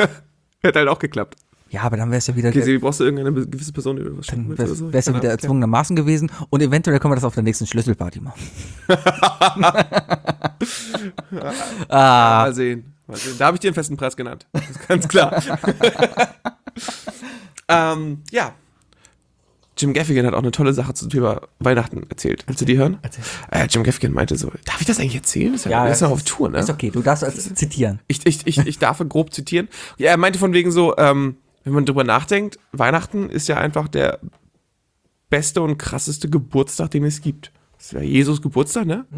Hätte halt auch geklappt. Ja, aber dann wäre es ja wieder, Okay, Sebi, brauchst du irgendeine be- gewisse Person, die du was schenken dann willst oder wäre es so? ja wieder Keine Ahnung. erzwungenermaßen gewesen und eventuell können wir das auf der nächsten Schlüsselparty machen. ah, Mal sehen. Mal sehen. Da habe ich dir einen festen Preis genannt. Das ist ganz klar. ähm, ja. Jim Gaffigan hat auch eine tolle Sache zum Thema Weihnachten erzählt. Willst du die hören? Erzähl. Äh, Jim Gaffigan meinte so, darf ich das eigentlich erzählen? Ist ja, Ja, der ist noch es auf Tour, ne? ist okay, du darfst es zitieren. Ich, ich, ich, ich darf grob zitieren. Ja, er meinte von wegen so, ähm, wenn man drüber nachdenkt, Weihnachten ist ja einfach der beste und krasseste Geburtstag, den es gibt. Das ist ja Jesus Geburtstag, ne?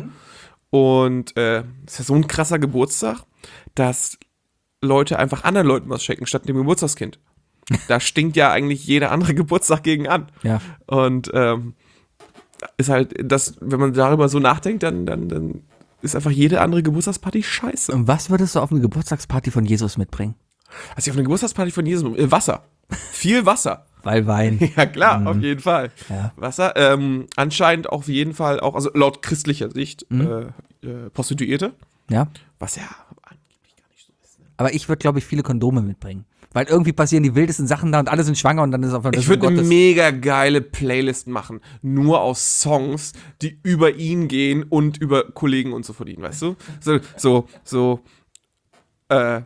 Und äh, das ist ja so ein krasser Geburtstag, dass Leute einfach anderen Leuten was schenken, statt dem Geburtstagskind. Da stinkt ja eigentlich jeder andere Geburtstag gegen an. Ja. Und ähm, ist halt, das, wenn man darüber so nachdenkt, dann, dann, dann ist einfach jede andere Geburtstagsparty scheiße. Und was würdest du auf eine Geburtstagsparty von Jesus mitbringen? Also ich auf eine Geburtstagsparty von Jesus, äh, Wasser. Viel Wasser. Weil Wein. Ja klar, auf jeden Fall. Ja. Wasser. Ähm, anscheinend auf jeden Fall auch, also laut christlicher Sicht, äh, äh, Prostituierte. Ja. Was ja angeblich gar nicht so ist. Ne? Aber ich würde, glaube ich, viele Kondome mitbringen. Weil irgendwie passieren die wildesten Sachen da und alle sind schwanger und dann ist auf einmal Ich würde eine mega geile Playlist machen, nur aus Songs, die über ihn gehen und über Kollegen und so von ihm, weißt du? So, so, so, äh,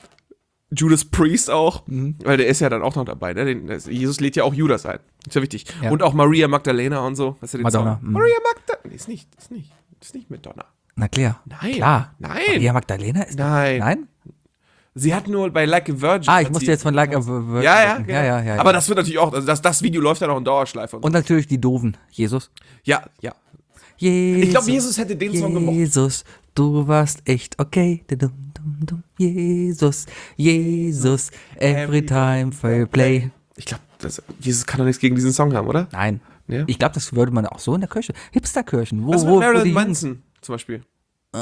Judas Priest auch, Mhm. weil der ist ja dann auch noch dabei, ne? Den, das, Jesus lädt ja auch Judas ein. Ist ja wichtig. Ja. Und auch Maria Magdalena und so. Weißt du den Madonna, Song? mhm. Maria Magdalena. Nee, ist nicht, ist nicht, ist nicht Madonna. Na klar. Nein. Klar. Nein. Maria Magdalena ist. Nein. Nein? Sie hat nur bei Like a Virgin. Ah, ich hat musste sie- jetzt von Like a Virgin Ja, ja, denken. genau. ja, ja, ja, ja. Aber das wird natürlich auch, also das, das Video läuft dann auch in Dauerschleife. Und so. Und natürlich die Doofen. Jesus. Ja, ja. Jesus. Ich glaube, Jesus hätte den Song gemocht. Jesus, du warst echt okay. Dum, dum, dum. Jesus, Jesus, every time fair play. Ich glaube, Jesus kann doch nichts gegen diesen Song haben, oder? Nein. Ja. Ich glaube, das würde man auch so in der Kirche. Hipsterkirchen. Wo, Was wo, mit wo die Marilyn Jugend- Manson zum Beispiel? Äh,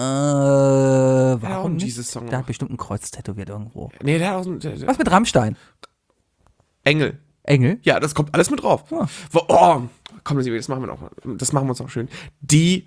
auch warum einen nicht? Jesus-Song Der hat noch. bestimmt ein Kreuz tätowiert irgendwo. Nee, der hat auch so einen der, der Was mit Rammstein? Engel. Engel? Ja, das kommt alles mit drauf. Ja. Wo, oh, komm, das machen wir noch mal. Das machen wir uns auch schön. Die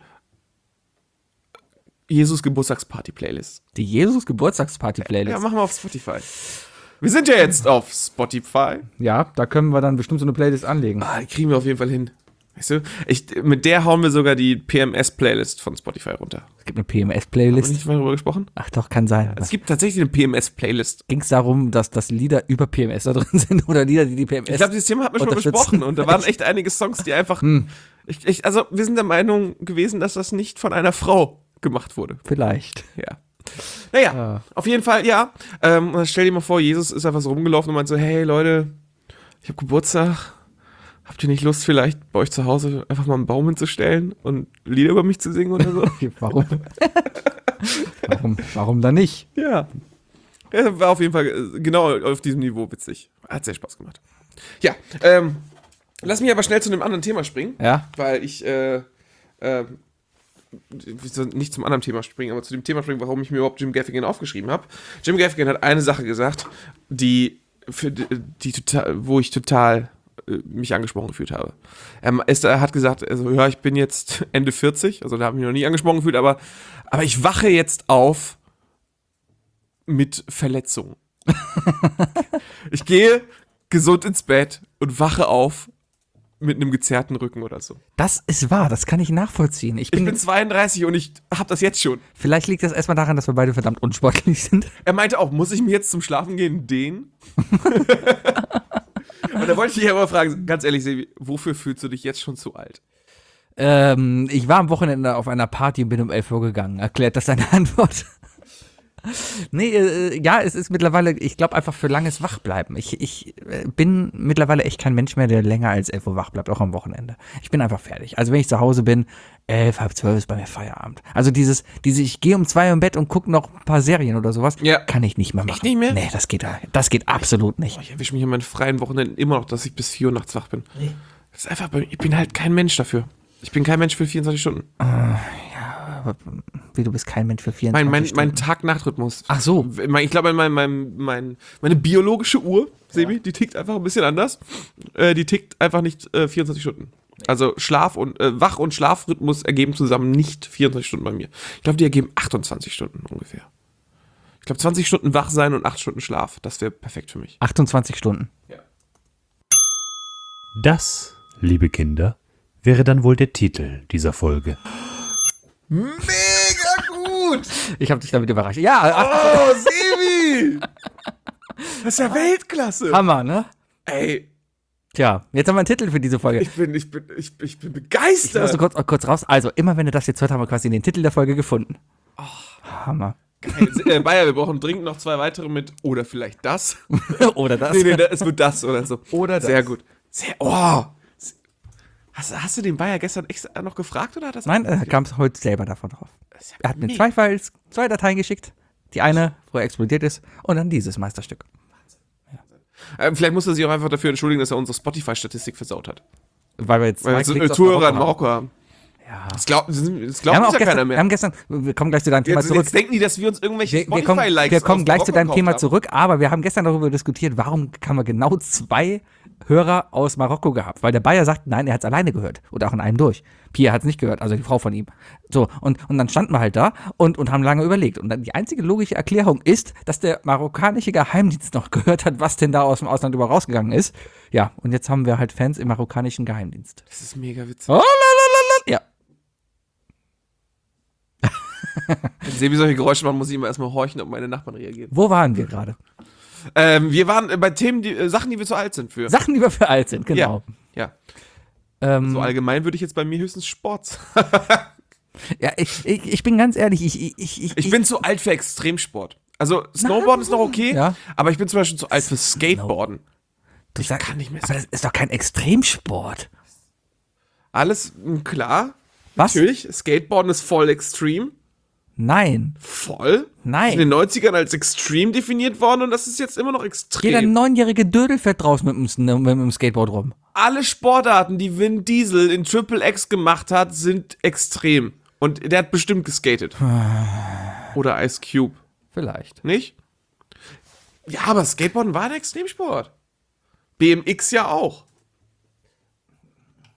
Jesus Geburtstagsparty-Playlist. Die Jesus Geburtstagsparty-Playlist. Ja, machen wir auf Spotify. Wir sind ja jetzt auf Spotify. Ja, da können wir dann bestimmt so eine Playlist anlegen. Ah, die kriegen wir auf jeden Fall hin. Weißt du, ich, mit der hauen wir sogar die P M S-Playlist von Spotify runter. Es gibt eine P M Haben wir S-Playlist. nicht mal darüber gesprochen? Ach doch, kann sein. Es gibt tatsächlich eine P M S-Playlist. Ging es darum, dass, dass Lieder über P M S da drin sind oder Lieder, die die P M S Ich glaube, dieses Thema hatten wir schon unterstützen? besprochen und da waren echt einige Songs, die einfach. Hm. Ich, ich, also, wir sind der Meinung gewesen, dass das nicht von einer Frau gemacht wurde. Vielleicht. Ja. Naja, Ja. auf jeden Fall, ja. Ähm, und stell dir mal vor, Jesus ist einfach so rumgelaufen und meint so: Hey Leute, ich habe Geburtstag. Habt ihr nicht Lust, vielleicht bei euch zu Hause einfach mal einen Baum hinzustellen und Lieder über mich zu singen oder so? Warum? warum? Warum dann nicht? Ja. Ja, war auf jeden Fall äh, genau auf diesem Niveau witzig. Hat sehr Spaß gemacht. Ja, ähm, lass mich aber schnell zu einem anderen Thema springen, Ja. weil ich, äh, äh, nicht zum anderen Thema springen, aber zu dem Thema springen, warum ich mir überhaupt Jim Gaffigan aufgeschrieben habe. Jim Gaffigan hat eine Sache gesagt, die, für die, die total, wo ich total äh, mich angesprochen gefühlt habe. Er, ist, er hat gesagt, also, ja, ich bin jetzt Ende vierzig, also da habe ich mich noch nie angesprochen gefühlt, aber, aber ich wache jetzt auf mit Verletzungen. Ich gehe gesund ins Bett und wache auf mit einem gezerrten Rücken oder so. Das ist wahr, das kann ich nachvollziehen. Ich Ich bin, bin zweiunddreißig und ich habe das jetzt schon. vielleicht liegt das erstmal daran, dass wir beide verdammt unsportlich sind. Er meinte auch, muss ich mir jetzt zum Schlafen gehen dehnen? Und da wollte ich dich aber fragen, ganz ehrlich, Sebi, wofür fühlst du dich jetzt schon zu alt? Ähm, ich war am Wochenende auf einer Party und bin um elf Uhr gegangen. Erklärt das deine Antwort? Nee, äh, ja, es ist mittlerweile, ich glaube einfach für langes Wachbleiben. Ich, ich äh, bin mittlerweile echt kein Mensch mehr, der länger als elf Uhr wach bleibt, auch am Wochenende. Ich bin einfach fertig. Also wenn ich zu Hause bin, elf, halb zwölf ist bei mir Feierabend. Also dieses, diese, ich gehe um zwei Uhr im Bett und gucke noch ein paar Serien oder sowas, Ja. kann ich nicht mehr machen. Echt nicht mehr? Nee, das geht, das geht absolut nicht. Ich erwische mich an meinen freien Wochenenden immer noch, dass ich bis vier Uhr nachts wach bin. Das ist einfach, bei mir- ich bin halt kein Mensch dafür. Ich bin kein Mensch für vierundzwanzig Stunden. Aber wie, du bist kein Mensch für vierundzwanzig Mein, mein, Stunden. mein Tag-Nacht-Rhythmus. Ach so. Ich glaube, mein, mein, mein, meine biologische Uhr, Sebi, die tickt einfach ein bisschen anders. Äh, die tickt einfach nicht äh, vierundzwanzig Stunden. Also Schlaf und äh, Wach- und Schlafrhythmus ergeben zusammen nicht vierundzwanzig Stunden bei mir. Ich glaube, die ergeben achtundzwanzig Stunden ungefähr. Ich glaube, zwanzig Stunden wach sein und acht Stunden Schlaf. Das wäre perfekt für mich. achtundzwanzig Stunden. Das, liebe Kinder, wäre dann wohl der Titel dieser Folge. Mega gut! Ich habe dich damit überrascht. Ja, Oh, Sebi! Das ist ja Weltklasse! Hammer, ne? Ey, Tja, jetzt haben wir einen Titel für diese Folge. ich bin, ich bin, ich, ich bin Ich muss begeistert! so kurz, kurz raus. Also, immer wenn du das jetzt hört, haben wir quasi den Titel der Folge gefunden. Hammer. äh, Bayer, wir brauchen dringend noch zwei weitere mit, oder vielleicht das. Oder das. Nee, nee, da- es wird das oder so. Oder das. Sehr gut. Sehr, oh! Hast, hast du den Bayer gestern extra noch gefragt oder hat das? Nein, er kam heute selber davon drauf. Das ist ja Er hat mir mega. zwei Files, zwei Dateien geschickt. Die eine, wo er explodiert ist, und dann dieses Meisterstück. Ähm, vielleicht muss er sich auch einfach dafür entschuldigen, dass er unsere Spotify-Statistik versaut hat. Weil wir jetzt Weil zwei wir so Klicks eine auf Zuhörer in Marokko Marokko haben. haben. Ja. Das glaubt, das sind- das Wir haben, glaubt auch uns ja keiner gestern, wir mehr. haben gestern, wir kommen gleich zu deinem Thema Jetzt, zurück. jetzt denken die, dass wir uns irgendwelche Wir, wir kommen, Spotify-Likes wir kommen aus gleich zu Marokko deinem gekauft Thema haben. zurück, aber wir haben gestern darüber diskutiert, warum haben wir genau zwei Hörer aus Marokko gehabt. Weil der Bayer sagt, nein, er hat es alleine gehört. Oder auch in einem durch. Pia hat es nicht gehört, also die Frau von ihm. So, und, und dann standen wir halt da und, und haben lange überlegt. Und dann die einzige logische Erklärung ist, dass der marokkanische Geheimdienst noch gehört hat, was denn da aus dem Ausland über rausgegangen ist. Ja, und jetzt haben wir halt Fans im marokkanischen Geheimdienst. Das ist mega witzig. Oh, lalalala. Ja. Wenn Sebi solche Geräusche macht, muss ich immer erstmal horchen, ob meine Nachbarn reagieren. Wo waren wir gerade? Ähm, wir waren äh, bei Themen, die, äh, Sachen, die wir zu alt sind für. Sachen, die wir für alt sind, genau. Ja. Ähm, So allgemein würde ich jetzt bei mir höchstens Sport sagen. ja, ich, ich, ich bin ganz ehrlich, ich, ich, ich, ich, Ich bin zu alt für Extremsport. Also Snowboarden ist noch okay, Ja. aber ich bin zum Beispiel zu alt für Skateboarden. du ich sag- kann nicht mehr Aber das ist doch kein Extremsport. Alles mh, klar. Was? Natürlich, Skateboarden ist voll extrem. Nein, Voll. Nein. Ist in den neunzigern als extrem definiert worden und das ist jetzt immer noch extrem. jeder neunjährige Dödel fährt draußen mit dem, Sn- mit dem Skateboard rum. Alle Sportarten, die Vin Diesel in Triple X gemacht hat, sind extrem. Und der hat bestimmt geskatet. Oder Ice Cube. Vielleicht. Nicht? Ja, aber Skateboarden war ein Extremsport. B M X ja auch.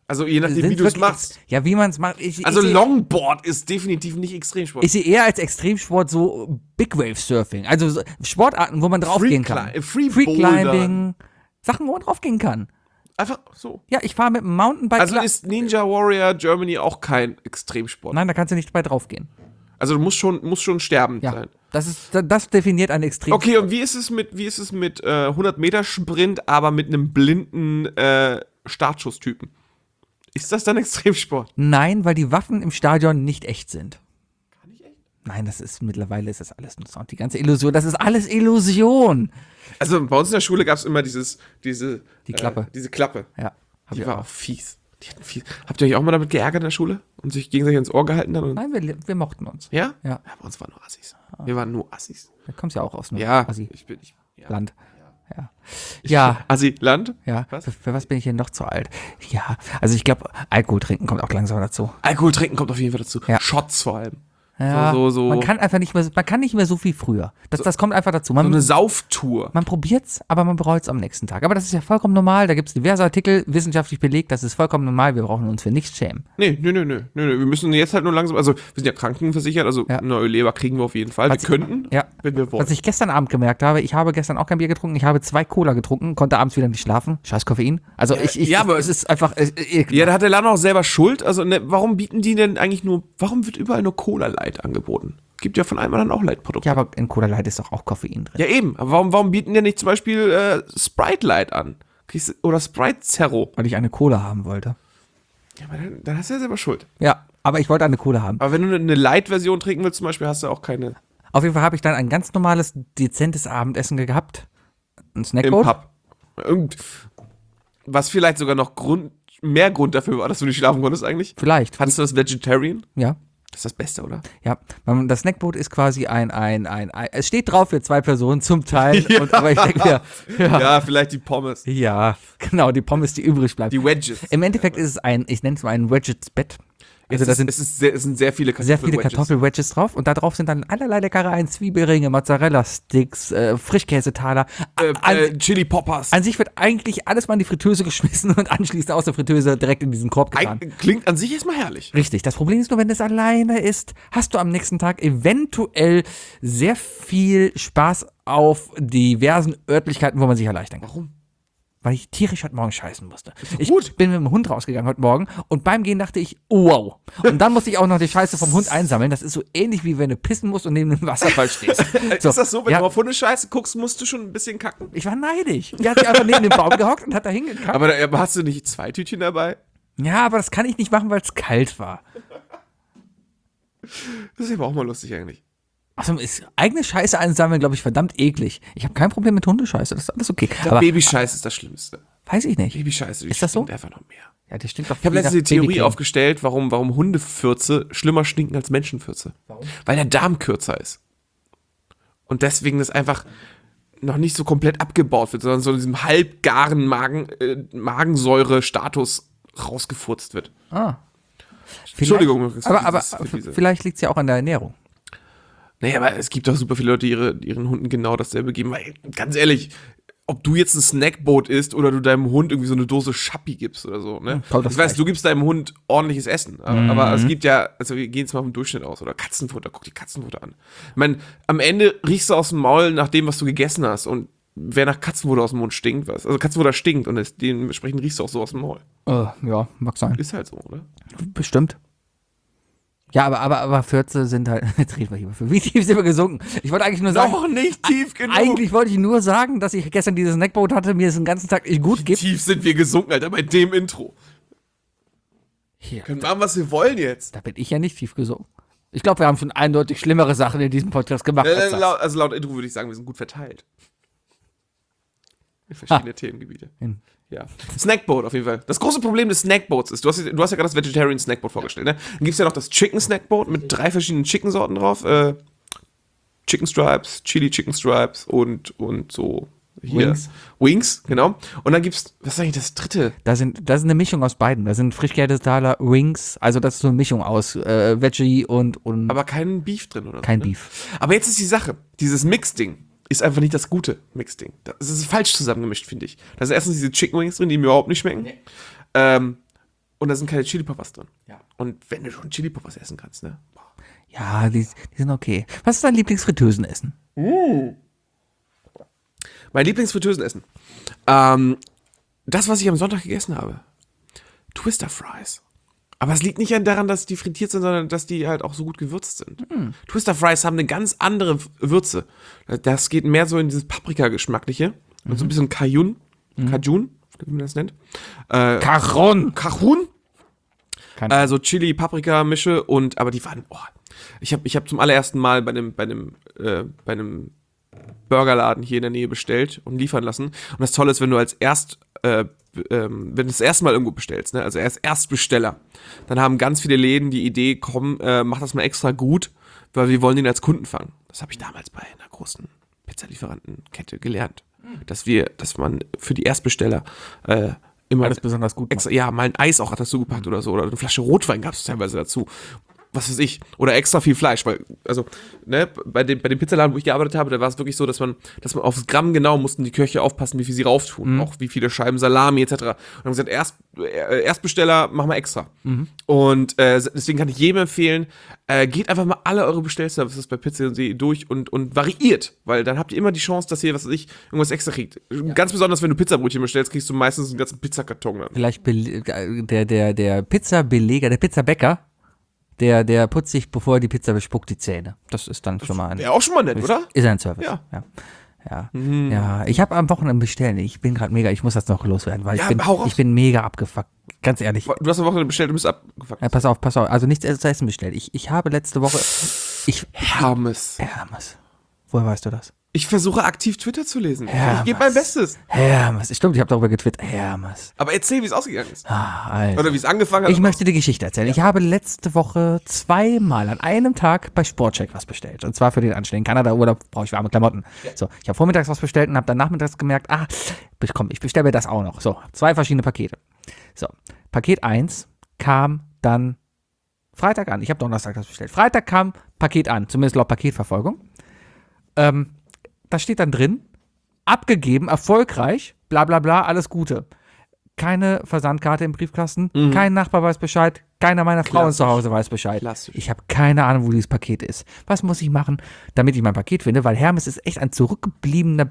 Also je nachdem, sind wie du es wirklich machst. ex- Ja, wie man es macht. Ich, Also ich, seh- Longboard ist definitiv nicht Extremsport. ich sehe eher als Extremsport so Big Wave Surfing. Also so Sportarten, wo man draufgehen kann. Cli- Free Free Bouldern. Climbing. Sachen, wo man draufgehen kann. Einfach so. Ja, ich fahre mit dem Mountainbike. Also klar- ist Ninja Warrior Germany auch kein Extremsport. Nein, da kannst du nicht bei draufgehen. Also du musst schon, musst schon sterbend Ja. sein. Das, ist, das definiert ein Extremsport. Okay, und wie ist es mit, wie ist es mit äh, hundert Meter Sprint, aber mit einem blinden äh, Startschusstypen? Ist das dann Extremsport? Nein, weil die Waffen im Stadion nicht echt sind. Kann ich echt? Nein, das ist mittlerweile ist das alles nur Sound. Die ganze Illusion, das ist alles Illusion. Also bei uns in der Schule gab es immer dieses, diese, Die Klappe. Äh, diese Klappe. Ja, hab Die ich war auch. auch fies. Die hatten fies. Habt ihr euch auch mal damit geärgert in der Schule? Und sich gegenseitig ins Ohr gehalten dann? Und Nein, wir, wir mochten uns. ja? Ja. Bei uns waren nur Assis. Wir waren nur Assis. Da kommst ja auch aus einem Ja. Assi Ich bin, ich, ja. Land. Ja. Ja. Assi, Land? Ja, Was? Für, für was bin ich hier noch zu alt? Ja, also ich glaube, Alkohol trinken kommt auch langsam dazu. Alkohol trinken kommt auf jeden Fall dazu. Ja. Shots vor allem. Ja, So, so, so. Man kann einfach nicht mehr, man kann nicht mehr so wie früher. Das, das kommt einfach dazu. Man, So eine Sauftour. man probiert's, aber man bereut's am nächsten Tag. Aber das ist ja vollkommen normal. Da gibt's diverse Artikel, wissenschaftlich belegt. Das ist vollkommen normal. Wir brauchen uns für nichts schämen. Nee, nö, nö, nö, nö, nö. Wir müssen jetzt halt nur langsam, also wir sind ja krankenversichert, also Ja. eine neue Leber kriegen wir auf jeden Fall. Was- wir könnten, Ja. wenn wir wollen. Was ich gestern Abend gemerkt habe, ich habe gestern auch kein Bier getrunken, ich habe zwei Cola getrunken, konnte abends wieder nicht schlafen. Scheiß Koffein. Also ich, ich ja, aber- es ist einfach. Äh, äh, Ja, da hat der Laden auch selber Schuld. Also, ne, warum bieten die denn eigentlich nur, warum wird überall nur Cola Light angeboten? Gibt ja von einem anderen auch Light-Produkte. ja, aber in Cola Light ist doch auch Koffein drin. Ja, eben. Aber warum, warum bieten die nicht zum Beispiel äh, Sprite Light an? Kriegst du- Oder Sprite Zero? Weil ich eine Cola haben wollte. Ja, aber dann, dann hast du ja selber Schuld. Ja, aber ich wollte eine Cola haben. Aber wenn du eine Light-Version trinken willst, zum Beispiel, hast du auch keine Auf jeden Fall habe ich dann ein ganz normales, dezentes Abendessen gehabt. Ein im Snackboat. Pub. Irgend, was vielleicht sogar noch Grund, mehr Grund dafür war, dass du nicht schlafen konntest eigentlich. Vielleicht. Hattest du das Vegetarian? Ja. Das ist das Beste, oder? Ja, man- das Snackboot ist quasi ein, ein, ein, ein, es steht drauf für zwei Personen zum Teil, und, aber ich denke mir, ja, Ja, vielleicht die Pommes. ja, genau, die Pommes, die übrig bleibt. Die Wedges. Im Endeffekt ist es ein, ich nenne es mal ein Wedgets-Bett. Also es, da ist, sind es, ist sehr, es sind sehr viele sehr viele Kartoffelwedges. Kartoffel-Wedges drauf und da drauf sind dann allerlei Leckereien, Zwiebelringe, Mozzarella-Sticks, äh, Frischkäsetaler. Äh, an, äh, Chili Poppers. an sich wird eigentlich alles mal in die Fritteuse geschmissen und anschließend aus der Fritteuse direkt in diesen Korb getan. Eig- Klingt an sich erstmal herrlich. Richtig. Das Problem ist nur, wenn du es alleine isst, hast du am nächsten Tag eventuell sehr viel Spaß auf diversen Örtlichkeiten, wo man sich erleichtern kann. Warum? Weil ich tierisch heute Morgen scheißen musste. Ich gut. bin mit dem Hund rausgegangen heute Morgen und beim Gehen dachte ich, oh, wow. Und dann musste ich auch noch die Scheiße vom Hund einsammeln. Das ist so ähnlich wie wenn du pissen musst und neben einem Wasserfall stehst. So, Ist das so, wenn ja, du auf Hundescheiße guckst, musst du schon ein bisschen kacken? ich war neidisch. Die hat sich einfach neben dem Baum gehockt und hat da hingekackt. Aber, da, aber hast du nicht zwei Tütchen dabei? Ja, aber das kann ich nicht machen, weil es kalt war. Das ist aber auch mal lustig eigentlich. Also ist eigene Scheiße einsammeln, glaube ich, verdammt eklig. Ich habe kein Problem mit Hundescheiße, das ist alles okay. Aber Babyscheiße ist das Schlimmste. weiß ich nicht. Babyscheiße, die Ist das so? stinkt einfach noch mehr. Ja, der stinkt doch Ich habe viel letztens nach die Theorie Babycreme. aufgestellt, warum, warum Hundefürze schlimmer stinken als Menschenfürze. Warum? Weil der Darm kürzer ist. Und deswegen das einfach noch nicht so komplett abgebaut wird, sondern so in diesem halbgaren Magen, äh, Magensäure-Status rausgefurzt wird. Ah. Entschuldigung, Vielleicht, aber, aber dieses- für diese- vielleicht liegt es ja auch an der Ernährung. Naja, aber es gibt doch super viele Leute, die ihre, die ihren Hunden genau dasselbe geben. Weil, ganz ehrlich, ob du jetzt ein Snackboot isst oder du deinem Hund irgendwie so eine Dose Schappi gibst oder so, ne? kommt das Ich weiß, gleich. du gibst deinem Hund ordentliches Essen, aber, Mhm. aber es gibt ja, also wir gehen jetzt mal vom Durchschnitt aus, oder Katzenfutter, guck die Katzenfutter an. Ich meine, am Ende riechst du aus dem Maul nach dem, was du gegessen hast, und wer nach Katzenfutter aus dem Mund stinkt, was? Also Katzenfutter stinkt und es, dementsprechend riechst du auch so aus dem Maul. Äh, ja, mag sein. Ist halt so, oder? Bestimmt. Ja, aber, aber, aber Fürze sind halt, jetzt reden wir hier. Wie tief sind wir gesunken? Ich wollte eigentlich nur sagen, Noch nicht tief genug. eigentlich wollte ich nur sagen, dass ich gestern dieses Snackboat hatte, mir es den ganzen Tag nicht gut gibt. Tief sind wir gesunken, Alter, bei dem Intro. Hier, Können machen, was wir wollen jetzt. da bin ich ja nicht tief gesunken. Ich glaube, wir haben schon eindeutig schlimmere Sachen in diesem Podcast gemacht. Äh, als das. laut, also laut Intro würde ich sagen, wir sind gut verteilt. In verschiedene Themengebiete. In- Ja. Snackboat auf jeden Fall. Das große Problem des Snackboats ist, du hast, du hast ja gerade das Vegetarian Snackboat vorgestellt, ne? Dann gibt es ja noch das Chicken Snackboat mit drei verschiedenen Chicken-Sorten drauf. Äh, Chicken Stripes, Chili Chicken Stripes und, und so hier. Wings. Wings, genau. Und dann gibt's, was ist eigentlich das dritte? Da sind, das ist eine Mischung aus beiden. Da sind Frischkäsetaler, Wings, also das ist so eine Mischung aus äh, Veggie und, und Aber kein Beef drin, oder? kein so, ne? Beef. Aber jetzt ist die Sache, dieses Mix-Ding ist einfach nicht das gute Mix-Ding. Das ist falsch zusammengemischt, finde ich. Da sind erstens diese Chicken Wings drin, die mir überhaupt nicht schmecken. Ähm, und da sind keine Chili Peppers drin. Ja. Und wenn du schon Chili Peppers essen kannst, ne? Boah. Ja, die, die sind okay. Was ist dein Lieblingsfritteusenessen? Mein Lieblingsfritteusenessen. Ähm, das, was ich am Sonntag gegessen habe. Twister Fries. Aber es liegt nicht daran, dass die frittiert sind, sondern dass die halt auch so gut gewürzt sind. Mm. Twister Fries haben eine ganz andere Würze. Das geht mehr so in dieses Paprika-Geschmackliche. Mm-hmm. Und so ein bisschen Cajun. Mm. Cajun, wie man das nennt. Äh, Cajon. Cajun. Also Chili-Paprika-Mische und, aber die waren, oh, ich habe ich hab zum allerersten Mal bei einem, bei einem, äh, bei einem Burgerladen hier in der Nähe bestellt und liefern lassen. Und das Tolle ist, wenn du als Erst, äh, ähm, wenn du das erste Mal irgendwo bestellst, ne, also erst Erstbesteller, dann haben ganz viele Läden die Idee, komm, äh, mach das mal extra gut, weil wir wollen ihn als Kunden fangen. Das habe ich damals bei einer großen Pizzalieferantenkette gelernt, dass wir, dass man für die Erstbesteller äh, immer Alles besonders gut extra, ja, mal ein Eis auch dazu gepackt oder so, oder eine Flasche Rotwein gab es teilweise dazu. Was weiß ich, oder extra viel Fleisch, weil, also, ne, bei dem, bei dem Pizzaladen, wo ich gearbeitet habe, da war es wirklich so, dass man, dass man aufs Gramm genau mussten die Köche aufpassen, wie viel sie rauftun, mhm. auch wie viele Scheiben Salami et cetera. Und haben gesagt, Erst, äh, Erstbesteller, machen wir extra. Mhm. Und äh, deswegen kann ich jedem empfehlen, äh, geht einfach mal alle eure Bestellservices bei Pizza und See durch und, und variiert, weil dann habt ihr immer die Chance, dass ihr, was weiß ich, irgendwas extra kriegt. Ja. Ganz besonders, wenn du Pizzabrötchen bestellst, kriegst du meistens einen ganzen Pizzakarton dann. Vielleicht be- der, der, der Pizzabeleger, der Pizzabäcker, Der, der putzt sich, bevor er die Pizza bespuckt, die Zähne. Das ist dann schon mal ein... Wäre auch schon mal nett, ist, oder? Ist ein Service. Ja. Ja. Ja. Mhm. ja. Ich habe am Wochenende bestellt. Ich bin gerade mega, ich muss das noch loswerden, weil Ja, ich, bin, hau raus. ich bin mega abgefuckt. Ganz ehrlich. Du hast am Wochenende bestellt, du bist abgefuckt. Ja, pass auf, pass auf. Also nichts zu essen bestellt. Ich, ich habe letzte Woche... Ich, Hermes. Hermes. Woher weißt du das? Ich versuche aktiv Twitter zu lesen. Hermes. Ich gebe mein Bestes. Hermes. Stimmt, ich habe darüber getwittert. Hermes. Aber erzähl, wie es ausgegangen ist. Ah, Alter. Oder wie es angefangen hat. Ich möchte die Geschichte erzählen. Ich habe letzte Woche zweimal an einem Tag bei Sportcheck was bestellt. Und zwar für den anstehenden Kanada-Urlaub brauche ich warme Klamotten. So, ich habe vormittags was bestellt und habe dann nachmittags gemerkt, ah, komm, ich bestelle mir das auch noch. So, zwei verschiedene Pakete. So, Paket eins kam dann Freitag an. Ich habe Donnerstag das bestellt. Freitag kam Paket an, zumindest laut Paketverfolgung. Ähm, da steht dann drin, abgegeben, erfolgreich, bla bla bla, alles Gute. Keine Versandkarte im Briefkasten, Mhm. kein Nachbar weiß Bescheid, keiner meiner Frauen Klassisch. zu Hause weiß Bescheid. Klassisch. Ich habe keine Ahnung, wo dieses Paket ist. Was muss ich machen, damit ich mein Paket finde? Weil Hermes ist echt ein zurückgebliebener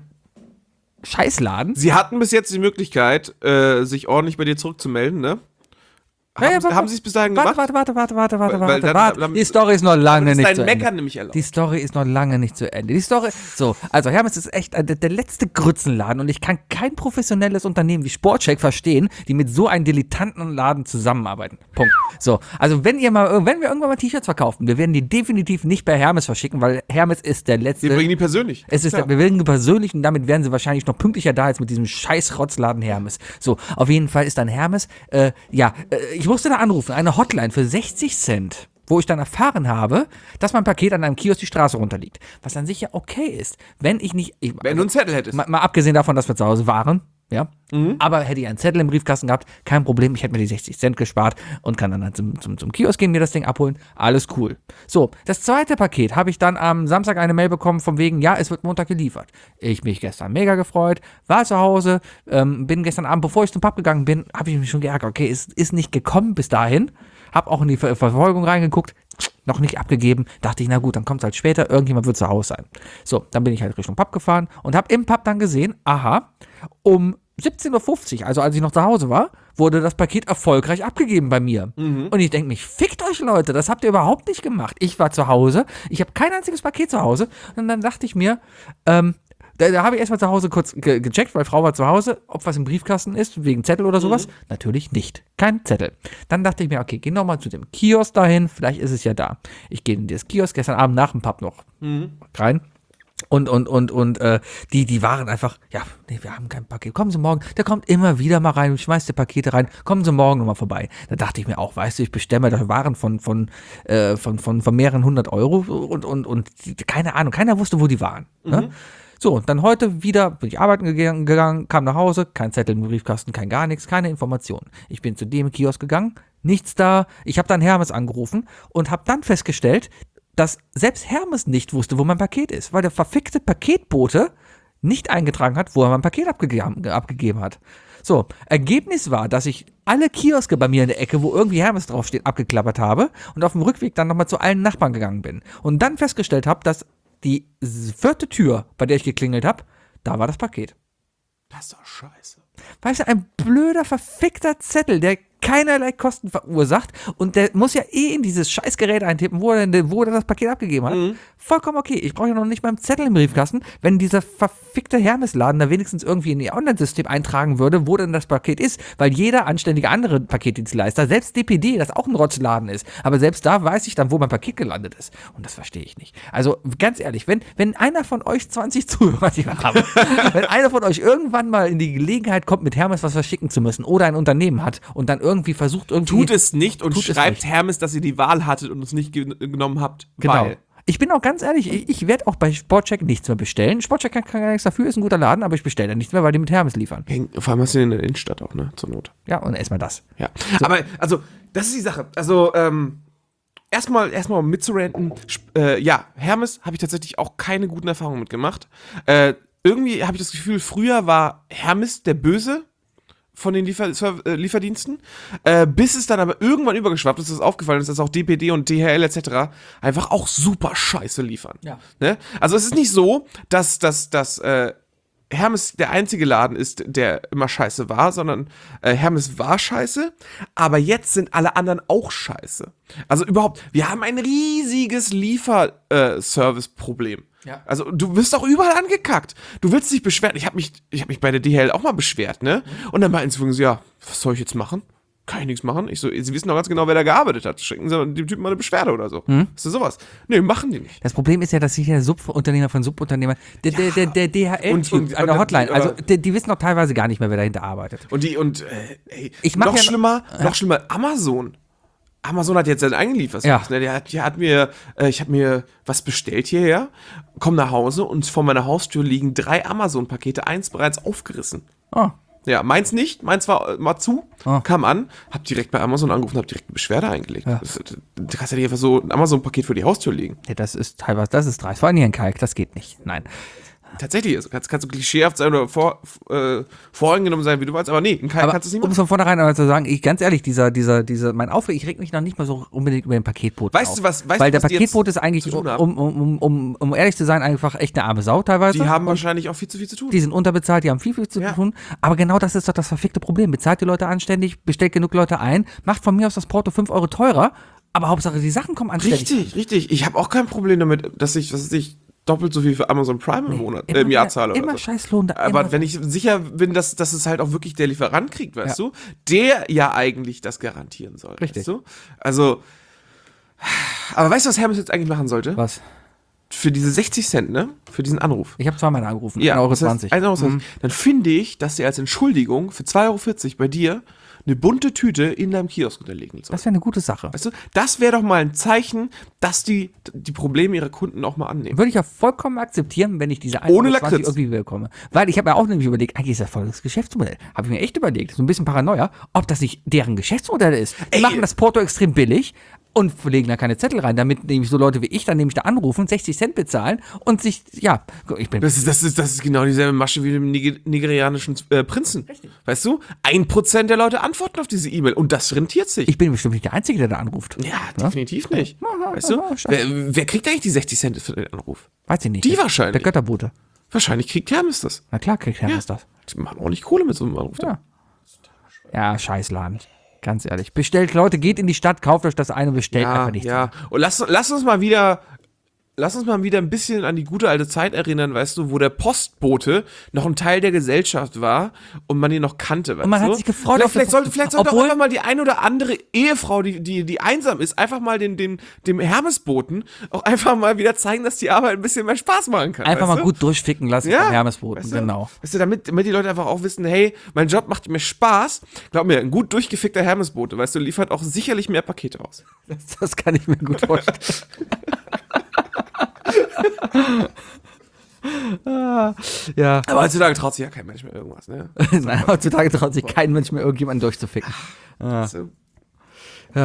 Scheißladen. Sie hatten bis jetzt die Möglichkeit, äh, sich ordentlich bei dir zurückzumelden, ne? Haben, Ja, ja, warte, haben sie es bis dahin Warte, gemacht? warte, warte, warte, warte, Weil- warte, weil dann- warte. dann- Die Story ist noch lange Das ist nicht dein zu Ende. Meckern nämlich erlaubt. Die Story ist noch lange nicht zu Ende. Die Story, so, also Hermes ist echt äh, der, der letzte Grützenladen und ich kann kein professionelles Unternehmen wie Sportcheck verstehen, die mit so einem dilettanten Laden zusammenarbeiten. Punkt. So, also wenn ihr mal, wenn wir irgendwann mal T-Shirts verkaufen, wir werden die definitiv nicht bei Hermes verschicken, weil Hermes ist der letzte. Wir bringen die persönlich. Es ist, Klar. wir werden persönlich und damit werden sie wahrscheinlich noch pünktlicher da als mit diesem scheiß Rotzladen Hermes. So, auf jeden Fall ist dann Hermes, äh, ja, äh, ich musste da anrufen, eine Hotline für sechzig Cent, wo ich dann erfahren habe, dass mein Paket an einem Kiosk die Straße runterliegt. Was an sich ja okay ist, wenn ich nicht, ich, Wenn du einen Zettel hättest. mal, mal abgesehen davon, dass wir zu Hause waren, ja, aber hätte ich einen Zettel im Briefkasten gehabt, kein Problem, ich hätte mir die sechzig Cent gespart und kann dann halt zum, zum, zum Kiosk gehen, mir das Ding abholen, alles cool. So, das zweite Paket habe ich dann am Samstag eine Mail bekommen von wegen, ja, es wird Montag geliefert. Ich mich gestern mega gefreut, war zu Hause, ähm, bin gestern Abend, bevor ich zum Pub gegangen bin, habe ich mich schon geärgert, okay, es ist nicht gekommen bis dahin, habe auch in die Ver Verfolgung reingeguckt, noch nicht abgegeben, dachte ich, na gut, dann kommt es halt später, irgendjemand wird zu Hause sein. So, dann bin ich halt Richtung Pub gefahren und habe im Pub dann gesehen, aha, um siebzehn Uhr fünfzig, also als ich noch zu Hause war, wurde das Paket erfolgreich abgegeben bei mir. Mhm. Und ich denke mich, fickt euch Leute, das habt ihr überhaupt nicht gemacht. Ich war zu Hause, ich habe kein einziges Paket zu Hause und dann dachte ich mir, ähm, da, da habe ich erstmal zu Hause kurz ge gecheckt, weil Frau war zu Hause, ob was im Briefkasten ist, wegen Zettel oder sowas. Mhm. Natürlich nicht. Kein Zettel. Dann dachte ich mir, okay, geh nochmal zu dem Kiosk dahin, vielleicht ist es ja da. Ich gehe in das Kiosk, gestern Abend nach dem Pub noch Mhm. rein. Und, und, und, und, äh, die, die waren einfach, ja, nee, wir haben kein Paket. Kommen Sie morgen. Der kommt immer wieder mal rein und schmeißt die Pakete rein. Kommen Sie morgen nochmal vorbei. Da dachte ich mir auch, weißt du, ich bestelle mir da Waren von, von, äh, von, von, von mehreren hundert Euro und, und, und, die, keine Ahnung, keiner wusste, wo die waren. Mhm. Ne? So, und dann heute wieder bin ich arbeiten gegangen, gegangen, kam nach Hause, kein Zettel im Briefkasten, kein gar nichts, keine Informationen. Ich bin zu dem Kiosk gegangen, nichts da. Ich habe dann Hermes angerufen und habe dann festgestellt, dass selbst Hermes nicht wusste, wo mein Paket ist, weil der verfickte Paketbote nicht eingetragen hat, wo er mein Paket abgegeben, abgegeben hat. So, Ergebnis war, dass ich alle Kioske bei mir in der Ecke, wo irgendwie Hermes draufsteht, abgeklappert habe und auf dem Rückweg dann nochmal zu allen Nachbarn gegangen bin. Und dann festgestellt habe, dass die vierte Tür, bei der ich geklingelt habe, da war das Paket. Das ist doch scheiße. Weißt du, ein blöder, verfickter Zettel, der keinerlei Kosten verursacht und der muss ja eh in dieses Scheißgerät eintippen, wo er, denn, wo er das Paket abgegeben hat. Mhm. Vollkommen okay. Ich brauche ja noch nicht mal einen Zettel im Briefkasten, wenn dieser verfickte Hermesladen da wenigstens irgendwie in ihr Online-System eintragen würde, wo denn das Paket ist, weil jeder anständige andere Paketdienstleister, selbst D P D, das auch ein Rotzladen ist, aber selbst da weiß ich dann, wo mein Paket gelandet ist. Und das verstehe ich nicht. Also ganz ehrlich, wenn, wenn einer von euch zwanzig Zuhörer, die wir haben, wenn einer von euch irgendwann mal in die Gelegenheit kommt, mit Hermes was verschicken zu müssen oder ein Unternehmen hat und dann irgendwie versucht irgendwie... Tut es nicht und Tut es schreibt nicht. Hermes, dass ihr die Wahl hattet und es nicht ge- genommen habt. Genau. Weil. Ich bin auch ganz ehrlich, ich, ich werde auch bei Sportcheck nichts mehr bestellen. Sportcheck kann, kann gar nichts dafür, ist ein guter Laden, aber ich bestelle da nichts mehr, weil die mit Hermes liefern. Vor allem hast du den in der Innenstadt auch, ne? Zur Not. Ja, und erstmal das. Ja. Aber, also, das ist die Sache. Also, ähm, erstmal, erstmal um mitzuranten. Sp- Äh, ja, Hermes habe ich tatsächlich auch keine guten Erfahrungen mitgemacht. Äh, irgendwie habe ich das Gefühl, früher war Hermes der Böse von den Liefer- Serv- äh, Lieferdiensten, äh, bis es dann aber irgendwann übergeschwappt ist, dass aufgefallen ist, dass auch D P D und D H L et cetera einfach auch super scheiße liefern. Ja. Ne? Also es ist nicht so, dass, dass, dass äh, Hermes der einzige Laden ist, der immer scheiße war, sondern äh, Hermes war scheiße, aber jetzt sind alle anderen auch scheiße. Also überhaupt, wir haben ein riesiges Lieferservice-Problem. Ja. Also du wirst auch überall angekackt. Du willst dich beschweren. Ich habe mich, ich hab mich bei der D H L auch mal beschwert, ne? Und dann meinten sie so, ja, was soll ich jetzt machen? Kann ich nichts machen? Ich so, sie wissen doch ganz genau, wer da gearbeitet hat. Schicken sie dem Typen mal eine Beschwerde oder so. Mhm. Ist das sowas? Nee, machen die nicht. Das Problem ist ja, dass sich der Subunternehmer von Subunternehmern, der, der, der, der D H L-Typ Und- und- an der und- Hotline, und- also die, die wissen doch teilweise gar nicht mehr, wer dahinter arbeitet. Und die, und, äh, ey, Ich mach noch ja- schlimmer, noch schlimmer, Amazon. Amazon hat jetzt seinen eigenen Lieferservice. Ja. Ne? Der hat, der hat mir, äh, ich habe mir was bestellt hierher, komm nach Hause und vor meiner Haustür liegen drei Amazon-Pakete, eins bereits aufgerissen. Oh. Ja, meins nicht, meins war äh, mal zu, Ah. kam an, hab direkt bei Amazon angerufen, hab direkt eine Beschwerde eingelegt. Ja. Das, du kannst ja nicht einfach so ein Amazon-Paket für die Haustür legen. Ja, das ist teilweise, das ist dreist. Vor allem hier in Kalk, das geht nicht. Nein. Tatsächlich, also kannst, kannst du klischeehaft sein oder vor, äh, voreingenommen sein, wie du willst, aber nee, in Kalk Aber kannst du es nicht um machen. es von vornherein aber zu sagen, ich ganz ehrlich, dieser, dieser, dieser, mein Aufreg, ich reg mich noch nicht mal so unbedingt über den Paketboten Weißt auf. du was- weißt Weil du, der was die Paketbote jetzt ist eigentlich, zu tun um, haben? um, um, um, um ehrlich zu sein, einfach echt eine arme Sau teilweise. Die haben Und wahrscheinlich auch viel zu viel zu tun. die sind unterbezahlt, die haben viel, viel zu Ja. tun. Aber genau das ist doch das verfickte Problem. Bezahlt die Leute anständig, bestellt genug Leute ein, macht von mir aus das Porto fünf Euro teurer, aber Hauptsache die Sachen kommen anständig. Richtig, richtig. Ich habe auch kein Problem damit, dass ich, was weiß ich, doppelt so viel für Amazon Prime im Monat, äh, im Jahr zahle. Immer oder so. Scheißlohn. Da Aber immer. wenn ich sicher bin, dass, dass es halt auch wirklich der Lieferant kriegt, weißt Ja. du, der ja eigentlich das garantieren soll. Richtig. Weißt du? Also, aber weißt du, was Hermes jetzt eigentlich machen sollte? Was? Für diese sechzig Cent, ne? Für diesen Anruf. Ich habe zweimal angerufen. Ja, ein Euro das heißt, zwanzig. ein Euro zwanzig. Dann finde ich, dass sie als Entschuldigung für zwei Euro vierzig bei dir eine bunte Tüte in deinem Kiosk unterlegen soll. Das wäre eine gute Sache. Weißt du, das wäre doch mal ein Zeichen, dass die die Probleme ihrer Kunden auch mal annehmen. Würde ich ja vollkommen akzeptieren, wenn ich diese ein Ohne Euro zwanzig Lakritz. irgendwie bekomme. Weil ich habe mir auch nämlich überlegt, eigentlich ist das voll das Geschäftsmodell. Habe ich mir echt überlegt, so ein bisschen Paranoia, ob das nicht deren Geschäftsmodell ist. Die Ey. machen das Porto extrem billig und legen da keine Zettel rein, damit nämlich so Leute wie ich dann nämlich da anrufen, sechzig Cent bezahlen und sich, ja, ich bin Das ist, das, ist, das ist genau dieselbe Masche wie dem Niger nigerianischen äh, Prinzen. Weißt du? Ein Prozent der Leute antworten auf diese E-Mail und das rentiert sich. Ich bin bestimmt nicht der Einzige, der da anruft. ja, definitiv nicht. Weißt du? ja, scheiße. Wer, wer kriegt eigentlich die sechzig Cent für den Anruf? Weiß ich nicht. Die Der- wahrscheinlich. Der Götterbote. Wahrscheinlich kriegt Hermes das. Na klar, kriegt Hermes das. Die machen auch nicht Kohle mit so einem Anruf. Ja. Ja, Scheißladen. Ganz ehrlich. Bestellt, Leute, geht in die Stadt, kauft euch das eine, bestellt Ja, einfach nichts. ja. Und lass, lass uns mal wieder, lass uns mal wieder ein bisschen an die gute alte Zeit erinnern, weißt du, wo der Postbote noch ein Teil der Gesellschaft war und man ihn noch kannte, weißt Und man du? hat sich gefreut Vielleicht, auf den vielleicht sollte, Post- vielleicht sollte auch Obwohl- einfach mal die ein oder andere Ehefrau, die, die, die einsam ist, einfach mal den, den, dem Hermesboten auch einfach mal wieder zeigen, dass die Arbeit ein bisschen mehr Spaß machen kann. Einfach weißt mal du? gut durchficken lassen Ja, vom Hermesboten, weißt du? genau. Weißt du, damit, damit die Leute einfach auch wissen, hey, mein Job macht mir Spaß. Glaub mir, ein gut durchgefickter Hermesbote, weißt du, liefert auch sicherlich mehr Pakete aus. Das, das kann ich mir gut vorstellen. Ah, ja. Aber heutzutage traut sich ja kein Mensch mehr irgendwas, ne? Nein, heutzutage traut sich kein Mensch mehr irgendjemanden durchzuficken. Weißt du?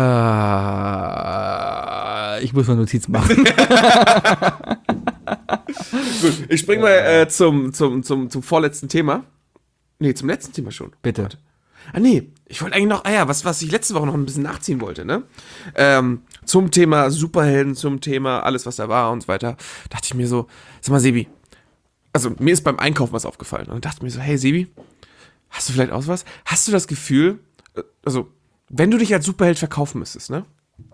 Ah, ich muss mal Notiz machen. Gut, ich spring mal äh, zum, zum, zum, zum vorletzten Thema. Nee, zum letzten Thema schon. Bitte. Warte. Ah, nee, ich wollte eigentlich noch, ah ja, was, was ich letzte Woche noch ein bisschen nachziehen wollte, ne? Ähm, zum Thema Superhelden, zum Thema alles, was da war und so weiter, dachte ich mir so, sag mal, Sebi, also mir ist beim Einkaufen was aufgefallen und dann dachte ich mir so, hey, Sebi, hast du vielleicht auch was? Hast du das Gefühl, äh, also, wenn du dich als Superheld verkaufen müsstest, ne?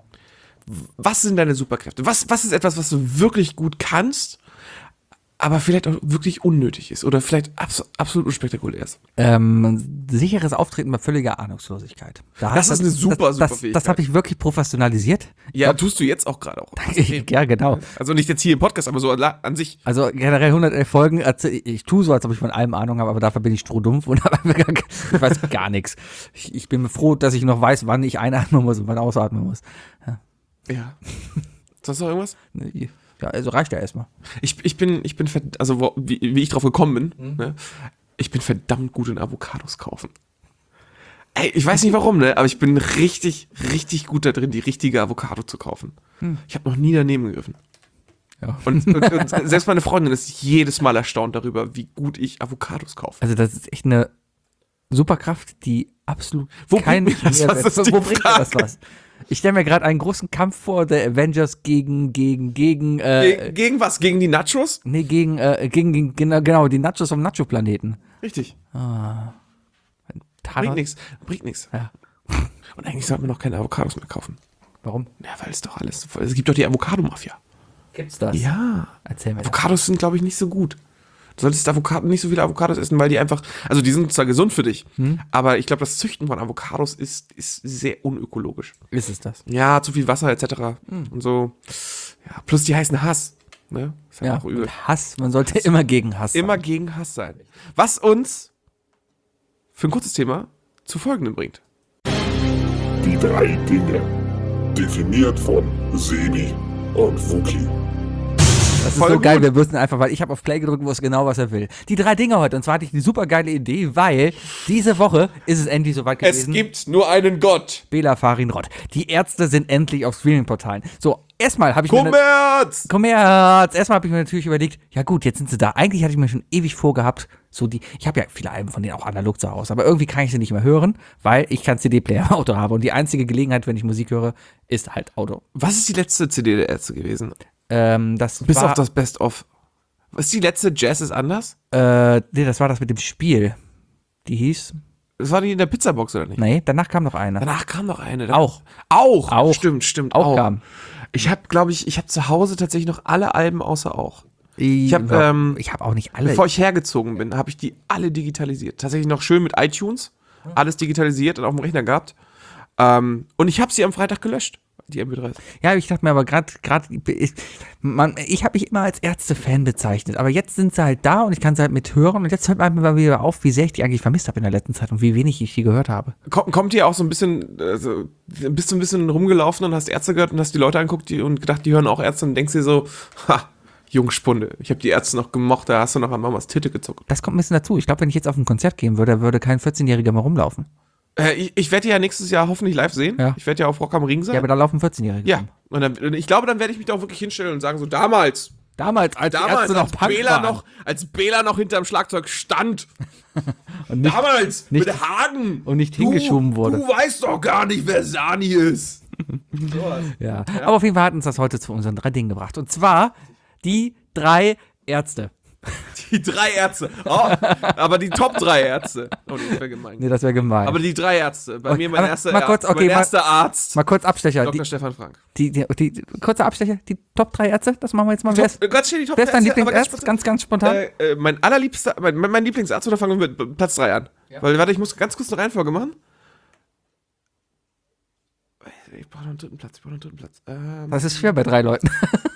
Was sind deine Superkräfte? Was, was ist etwas, was du wirklich gut kannst, aber vielleicht auch wirklich unnötig ist oder vielleicht abs- absolut unspektakulär ist? Ähm, sicheres Auftreten bei völliger Ahnungslosigkeit. Da Das hat ist man- eine super, das, super das, Fähigkeit. Das habe ich wirklich professionalisiert. Ja, tust du jetzt auch gerade auch. Ja, genau. Also nicht jetzt hier im Podcast, aber so an, an sich. Also generell hundertelf Folgen, also ich, ich tue so, als ob ich von allem Ahnung habe, aber dafür bin ich strohdumpf und habe einfach gar, ich weiß gar nichts. Ich, ich bin froh, dass ich noch weiß, wann ich einatmen muss und wann ausatmen muss. Ja. Sonst noch irgendwas? Ja, also reicht ja erstmal. Ich, ich bin, ich bin, verd- also wo, wie, wie ich drauf gekommen bin, Mhm. ne? Ich bin verdammt gut in Avocados kaufen. Ey, ich weiß nicht warum, ne? Aber ich bin richtig, richtig gut da drin, die richtige Avocado zu kaufen. Hm. Ich habe noch nie daneben gegriffen. Ja. Und, und, und selbst meine Freundin ist jedes Mal erstaunt darüber, wie gut ich Avocados kaufe. Also das ist echt eine Superkraft, die absolut Wo kein bringt mir das Mehrwert- was? Das ist Wo die bringt mir das Frage. was? Ich stelle mir gerade einen großen Kampf vor, der Avengers gegen, gegen, gegen, äh, Ge gegen was? Gegen die Nachos? nee, gegen, äh, gegen, gegen, genau, genau, die Nachos vom Nacho-Planeten. Richtig. Thanos- Bringt nichts. Bringt nichts. Ja. Und eigentlich sollten wir noch keine Avocados mehr kaufen. Warum? Ja, weil es doch alles. Es gibt doch die Avocado-Mafia. Gibt's das? Ja. Erzähl mir das. Avocados sind, glaube ich, nicht so gut. Du solltest Avocado, nicht so viele Avocados essen, weil die einfach, also die sind zwar gesund für dich, Hm? aber ich glaube, das Züchten von Avocados ist, ist sehr unökologisch. Ist es das? Ja, zu viel Wasser et cetera. Hm. Und so. Ja, plus die heißen Hass. Ne? Ist halt Ja, auch übel. und Hass, man sollte immer gegen Hass Immer sein. gegen Hass sein. Was uns für ein kurzes Thema zu folgendem bringt. Die drei Dinge. Definiert von Sebi und Wookie. Das ist Voll so geil, gut. wir wussten einfach, weil ich habe auf Play gedrückt, wusste genau, was er will. Die drei Dinge heute, und zwar hatte ich eine super geile Idee, weil diese Woche ist es endlich soweit Es gewesen. gibt nur einen Gott. Bela Farin Rott. Die Ärzte sind endlich auf Streaming-Portalen. So, erstmal habe ich mir... ne- Kommerz! Kommerz! Erstmal habe ich mir natürlich überlegt, ja gut, jetzt sind sie da. Eigentlich hatte ich mir schon ewig vorgehabt, so die, ich habe ja viele Alben von denen auch analog zu Hause, aber irgendwie kann ich sie nicht mehr hören, weil ich keinen C D-Player im Auto habe. Und die einzige Gelegenheit, wenn ich Musik höre, ist halt Auto. Was ist die letzte C D der Ärzte gewesen? Ähm, das Bis war, auf das Best-of. Was ist die letzte? Jazz ist anders? Äh, nee, das war das mit dem Spiel. Die hieß, Das war die in der Pizzabox, oder nicht? nee, danach kam noch eine. Danach kam noch eine. Auch. Auch. Auch. Stimmt, stimmt. Auch kam. Ich habe, glaube ich, ich habe zu Hause tatsächlich noch alle Alben außer auch. Ich hab, ähm, ich habe auch nicht alle. Bevor ich hergezogen bin, habe ich die alle digitalisiert. Tatsächlich noch schön mit iTunes. Alles digitalisiert und auf dem Rechner gehabt. Ähm, und ich habe sie am Freitag gelöscht, die M P drei. Ja, ich dachte mir aber gerade, gerade, ich, man, ich habe mich immer als Ärzte-Fan bezeichnet, aber jetzt sind sie halt da und ich kann sie halt mithören und jetzt hört man mal wieder auf, wie sehr ich die eigentlich vermisst habe in der letzten Zeit und wie wenig ich die gehört habe. Kommt, kommt dir auch so ein bisschen, also, bist du ein bisschen rumgelaufen und hast Ärzte gehört und hast die Leute anguckt die, und gedacht, die hören auch Ärzte und denkst dir so, ha, Jungspunde, ich habe die Ärzte noch gemocht, da hast du noch an Mamas Titte gezuckt. Das kommt ein bisschen dazu. Ich glaube, wenn ich jetzt auf ein Konzert gehen würde, würde kein vierzehnjähriger mehr rumlaufen. Äh, ich ich werde die ja nächstes Jahr hoffentlich live sehen. Ja. Ich werde ja auf Rock am Ring sein. Ja, aber da laufen vierzehnjährige Ja, rum. und dann, und ich glaube, dann werde ich mich da auch wirklich hinstellen und sagen, so damals, Damals, als damals, Ärzte noch als Punk Bela waren. noch, als Bela noch hinterm Schlagzeug stand. Und nicht, Damals, nicht- mit Hagen. und nicht du, hingeschoben wurde. Du weißt doch gar nicht, wer Sani ist. ja. Aber auf jeden Fall hat uns das heute zu unseren drei Dingen gebracht. Und zwar die drei Ärzte. Die drei Ärzte. Oh, aber die Top drei Ärzte. Oh, das wäre gemein. Nee, das wäre gemein. Aber die drei Ärzte. Bei Okay, mir mein aber erster, mal kurz, Arzt, okay, mein mal- erster Arzt, Mal kurz Abstecher. Doktor Die, Stefan Frank. die, die, die, kurzer Abstecher, die Top drei Ärzte, das machen wir jetzt mal. Wer ist, Top, ganz schnell die Top wer ist dein Ärzte, aber Lieblingsarzt? ganz, Ganz, ganz spontan. äh, äh, mein allerliebster, mein, mein Lieblingsarzt, oder fangen wir mit Platz drei an? Weil, warte, ich muss ganz kurz eine Reihenfolge machen. Ich brauche noch einen dritten Platz, ich brauche noch einen dritten Platz. Ähm, Das ist schwer bei drei Leuten.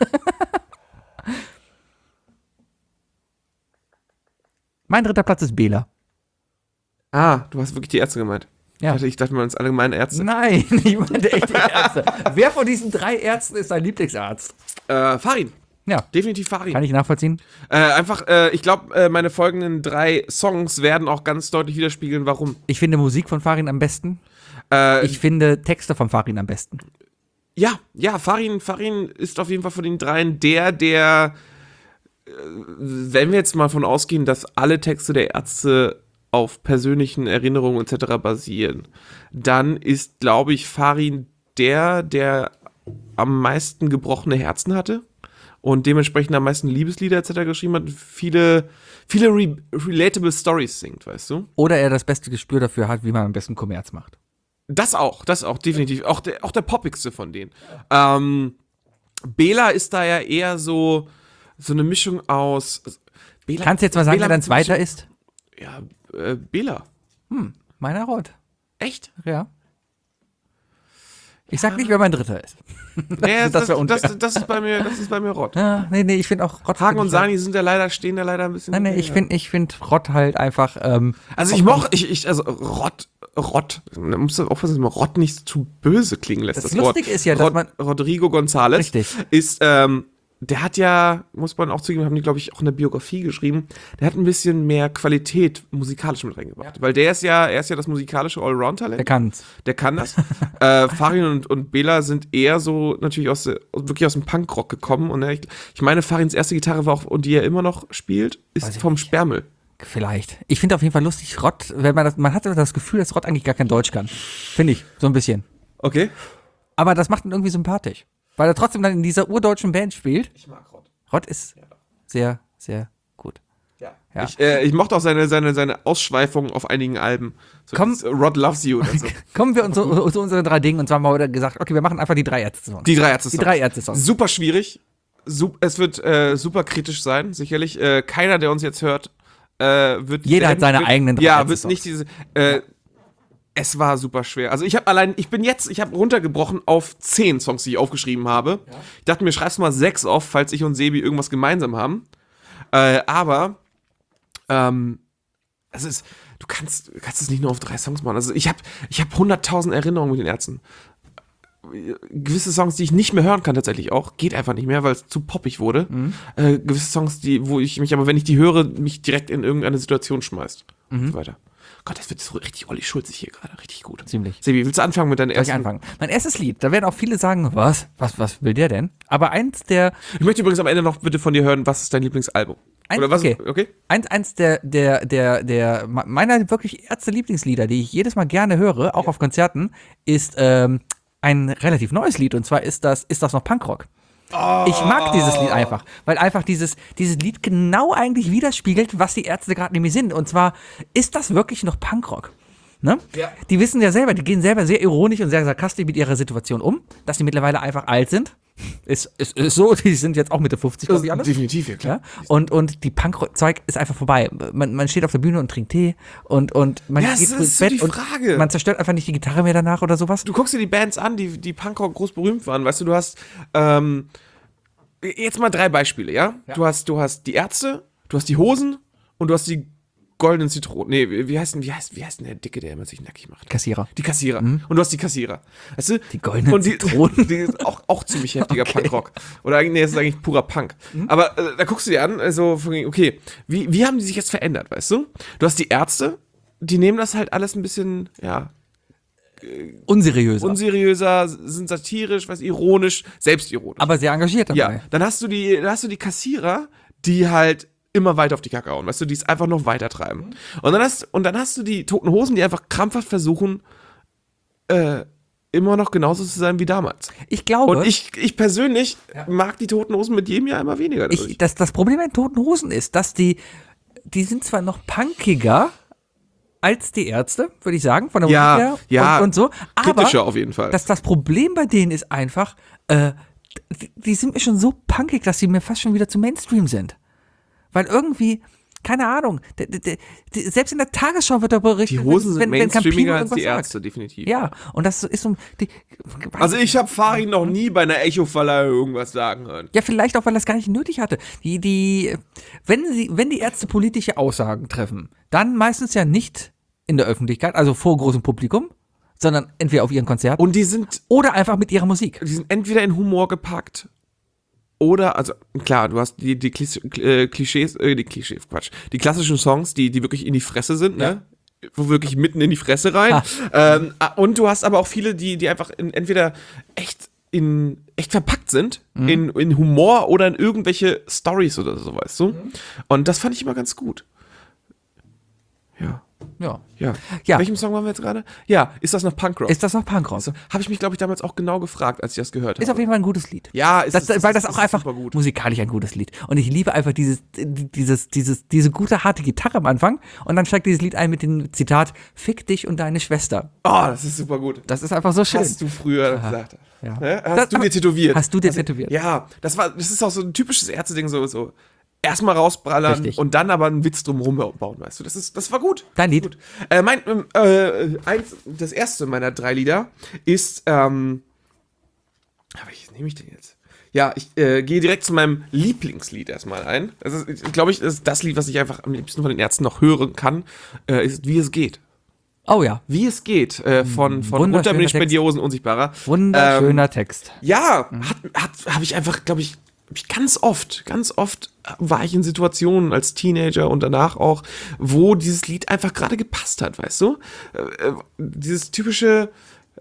Mein dritter Platz ist Bela. ah, du hast wirklich die Ärzte gemeint. Ja. Ich dachte, ich dachte mal, uns allgemein Ärzte. Nein, ich meine echt die Ärzte. Wer von diesen drei Ärzten ist dein Lieblingsarzt? Äh, Farin. Ja, Definitiv Farin. kann ich nachvollziehen. Äh, einfach, äh, ich glaube, äh, meine folgenden drei Songs werden auch ganz deutlich widerspiegeln, warum. Ich finde Musik von Farin am besten. Äh, Ich finde Texte von Farin am besten. ja, ja, Farin, Farin ist auf jeden Fall von den dreien der, der wenn wir jetzt mal von ausgehen, dass alle Texte der Ärzte auf persönlichen Erinnerungen et cetera basieren, dann ist, glaube ich, Farin der, der am meisten gebrochene Herzen hatte und dementsprechend am meisten Liebeslieder et cetera geschrieben hat, viele, viele re- relatable Stories singt, weißt du? Oder er das beste Gespür dafür hat, wie man am besten Kommerz macht. Das auch, das auch, definitiv. Auch der, auch der poppigste von denen. Ähm, Bela ist da ja eher so, so eine Mischung aus. Bela, Kannst du jetzt mal sagen, Bela wer dein mit so- zweiter ist? Ja, äh, Bela. Hm, meiner Rott. Echt? Ja. Ich sag nicht, wer mein dritter ist. Nee, das, wär unfair. das, das, ist bei mir, das ist bei mir Rott. Ja, nee, nee, ich finde auch Rott. Hagen und find ich- Sani sind ja leider, stehen da leider ein bisschen. Nein, nee, ich finde ich find Rott halt einfach. Ähm, Also ich moch, ich, ich, also Rott, Rott, da musst du aufpassen, dass man Rott nicht zu böse klingen lässt. Das Wort. Lustige ist ja, dass Rod, man- Rodrigo González Richtig. ist, ähm, der hat ja, muss man auch zugeben, haben die, glaube ich, auch eine Biografie geschrieben, der hat ein bisschen mehr Qualität musikalisch mit reingebracht. Weil der ist ja, er ist ja das musikalische Allround-Talent. der kann's. Der kann das. äh, Farin und, und Bela sind eher so natürlich aus, der- wirklich aus dem Punkrock gekommen. Und äh, ich, ich meine, Farins erste Gitarre war auch, und die er immer noch spielt, Weiß ist ich vom nicht. Sperrmüll. Vielleicht. Ich finde auf jeden Fall lustig, Rott, wenn man das, man hat das Gefühl, dass Rott eigentlich gar kein Deutsch kann. Finde ich, so ein bisschen. Okay. Aber das macht ihn irgendwie sympathisch. Weil er trotzdem dann in dieser urdeutschen Band spielt. Ich mag Rott. Rott ist sehr, sehr gut. Ja. Ja. Ich, äh, ich mochte auch seine, seine, seine Ausschweifungen auf einigen Alben. So Komm. dieses, äh, Rod Loves You oder so. Kommen wir uns zu, zu unseren drei Dingen. Und zwar haben wir heute gesagt, okay, wir machen einfach die drei Ärzte-Songs. Die drei Ärzte. Die drei Ärzte-Songs. Super schwierig. Sup es wird äh, super kritisch sein, sicherlich. Äh, keiner, der uns jetzt hört, äh, wird. Jeder hat seine wird, eigenen drei Ja, wird Ärzte-Songs. nicht diese. Äh, Es war super schwer. Also ich habe allein, ich bin jetzt, ich habe runtergebrochen auf zehn Songs, die ich aufgeschrieben habe. Ich dachte mir, schreibst mal sechs auf, falls ich und Sebi irgendwas gemeinsam haben. Äh, aber ähm, es ist, du kannst, du kannst es nicht nur auf drei Songs machen. Also ich habe, ich habe hunderttausend Erinnerungen mit den Ärzten. Gewisse Songs, die ich nicht mehr hören kann tatsächlich auch, geht einfach nicht mehr, weil es zu poppig wurde. Mhm. Äh, gewisse Songs, die, wo ich mich aber, wenn ich die höre, mich direkt in irgendeine Situation schmeißt. Mhm. Und so weiter. Gott, das wird so richtig Olli Schulzig hier gerade, richtig gut. Ziemlich. Sebi, willst du anfangen mit deinem Soll ich ersten? anfangen? Mein erstes Lied, da werden auch viele sagen, was, was, was will der denn? Aber eins der, Ich möchte übrigens am Ende noch bitte von dir hören, was ist dein Lieblingsalbum? Ein- Oder was? okay. okay? eins, eins der, der, der, der, meiner wirklich erste Lieblingslieder, die ich jedes Mal gerne höre, auch auf Konzerten, ist ähm, ein relativ neues Lied. Und zwar ist das, ist das noch Punkrock. Ich mag dieses Lied einfach, weil einfach dieses, dieses Lied genau eigentlich widerspiegelt, was die Ärzte gerade nämlich sind. Und zwar, ist das wirklich noch Punkrock? Ne? Ja. Die wissen ja selber, die gehen selber sehr ironisch und sehr sarkastisch mit ihrer Situation um, dass sie mittlerweile einfach alt sind. Ist, ist, ist so, die sind jetzt auch Mitte fünfzig, glaube ich, alle. Definitiv, ja klar. Ja? Und, und die Punk-Zeug ist einfach vorbei. Man, man steht auf der Bühne und trinkt Tee und, und man Ja, geht das ins ist so Bett die und Frage. man zerstört einfach nicht die Gitarre mehr danach oder sowas. Du guckst dir die Bands an, die, die Punkrock groß berühmt waren. Weißt du, du hast, ähm, jetzt mal drei Beispiele, ja? Ja. Du hast, du hast die Ärzte, du hast die Hosen und du hast die goldenen Zitronen. Nee, wie heißt denn, wie heißt, wie heißt denn der Dicke, der immer sich nackig macht? Kassierer. Die Kassierer. Und du hast die Kassierer. Weißt du? Die goldenen und die, Zitronen. Die ist auch, auch ziemlich heftiger Punkrock. Oder eigentlich, nee, das ist eigentlich purer Punk. Aber äh, da guckst du dir an, also, okay, wie, wie haben die sich jetzt verändert, weißt du? Du hast die Ärzte, die nehmen das halt alles ein bisschen, ja, Unseriöser. unseriöser, sind satirisch, was ironisch, selbstironisch. aber sehr engagiert dabei. ja, dann hast du die, dann hast du die Kassierer, die halt immer weiter auf die Kacke hauen, weißt du, die es einfach noch weiter treiben. Und dann hast, und dann hast du die Toten Hosen, die einfach krampfhaft versuchen, äh, immer noch genauso zu sein wie damals. Ich glaube, Und ich, ich persönlich mag die Toten Hosen mit jedem Jahr immer weniger. dadurch. ich, das, das Problem bei den Toten Hosen ist, dass die, die sind zwar noch punkiger als die Ärzte, würde ich sagen, von der Ja, Musik her ja, und, und so, aber kritischer auf jeden Fall. Das, das Problem bei denen ist einfach, äh, die, die sind mir schon so punkig, dass sie mir fast schon wieder zu Mainstream sind. Weil irgendwie, keine Ahnung, d- d- d- d- selbst in der Tagesschau wird darüber berichtet, Die Hosen sind wenn, wenn Campino mainstreamiger als irgendwas die sagt. Ärzte, definitiv. Ja, und das ist so, die, Also ich habe Farin noch nie bei einer Echo-Verleihung irgendwas sagen hören. ja, vielleicht auch, weil er es gar nicht nötig hatte. Die, die, wenn sie, wenn die Ärzte politische Aussagen treffen, dann meistens ja nicht in der Öffentlichkeit, also vor großem Publikum, sondern entweder auf ihren Konzerten Und die sind oder einfach mit ihrer Musik. die sind entweder in Humor gepackt oder, also klar, du hast die, die Klisch- äh, Klischees, äh, die Klischees, Quatsch, die klassischen Songs, die, die wirklich in die Fresse sind, ne? Wo wirklich mitten in die Fresse rein. Ähm, ah, und du hast aber auch viele, die, die einfach in, entweder echt in echt verpackt sind Mhm. in, in Humor oder in irgendwelche Stories oder so, weißt du? Und das fand ich immer ganz gut. Ja. Ja. Ja. Ja. Welchem Song waren wir jetzt gerade? Ja, ist das noch Punkrock? Ist das noch Punkrock? Also, habe ich mich, glaube ich, damals auch genau gefragt, als ich das gehört habe. Ist auf jeden Fall ein gutes Lied. Ja, ist Das, es- ist weil es- das ist auch es einfach super gut. musikalisch ein gutes Lied. Und ich liebe einfach dieses, dieses, dieses, diese gute, harte Gitarre am Anfang. Und dann steigt dieses Lied ein mit dem Zitat, Fick dich und deine Schwester. Oh, das ist super gut. Das ist einfach so schön. Hast du früher gesagt. Ja. Ne? Hast Das- du dir tätowiert. Hast du dir tätowiert? Ja, das war, das ist auch so ein typisches Ärzte-Ding, so, so erstmal rausbrallern Richtig. und dann aber einen Witz drumherum bauen, weißt du. Das ist, das war gut. Dein Lied? Gut. Äh, mein, ähm, äh, eins, das erste meiner drei Lieder ist, ähm, aber welches nehme ich denn jetzt? Ja, ich äh, gehe direkt zu meinem Lieblingslied erstmal ein. Das ist, glaube ich, das ist das Lied, was ich einfach am liebsten von den Ärzten noch hören kann, äh, ist Wie es geht. Oh ja. Wie es geht, äh, von, von Wunderschöner Runter bin ich bei Text. dir, Hosen unsichtbarer. Wunderschöner Ähm, Text. Ja, hat, hat, habe ich einfach, glaube ich, hab ich ganz oft, ganz oft war ich in Situationen als Teenager und danach auch, wo dieses Lied einfach gerade gepasst hat, weißt du? Äh, äh, dieses typische,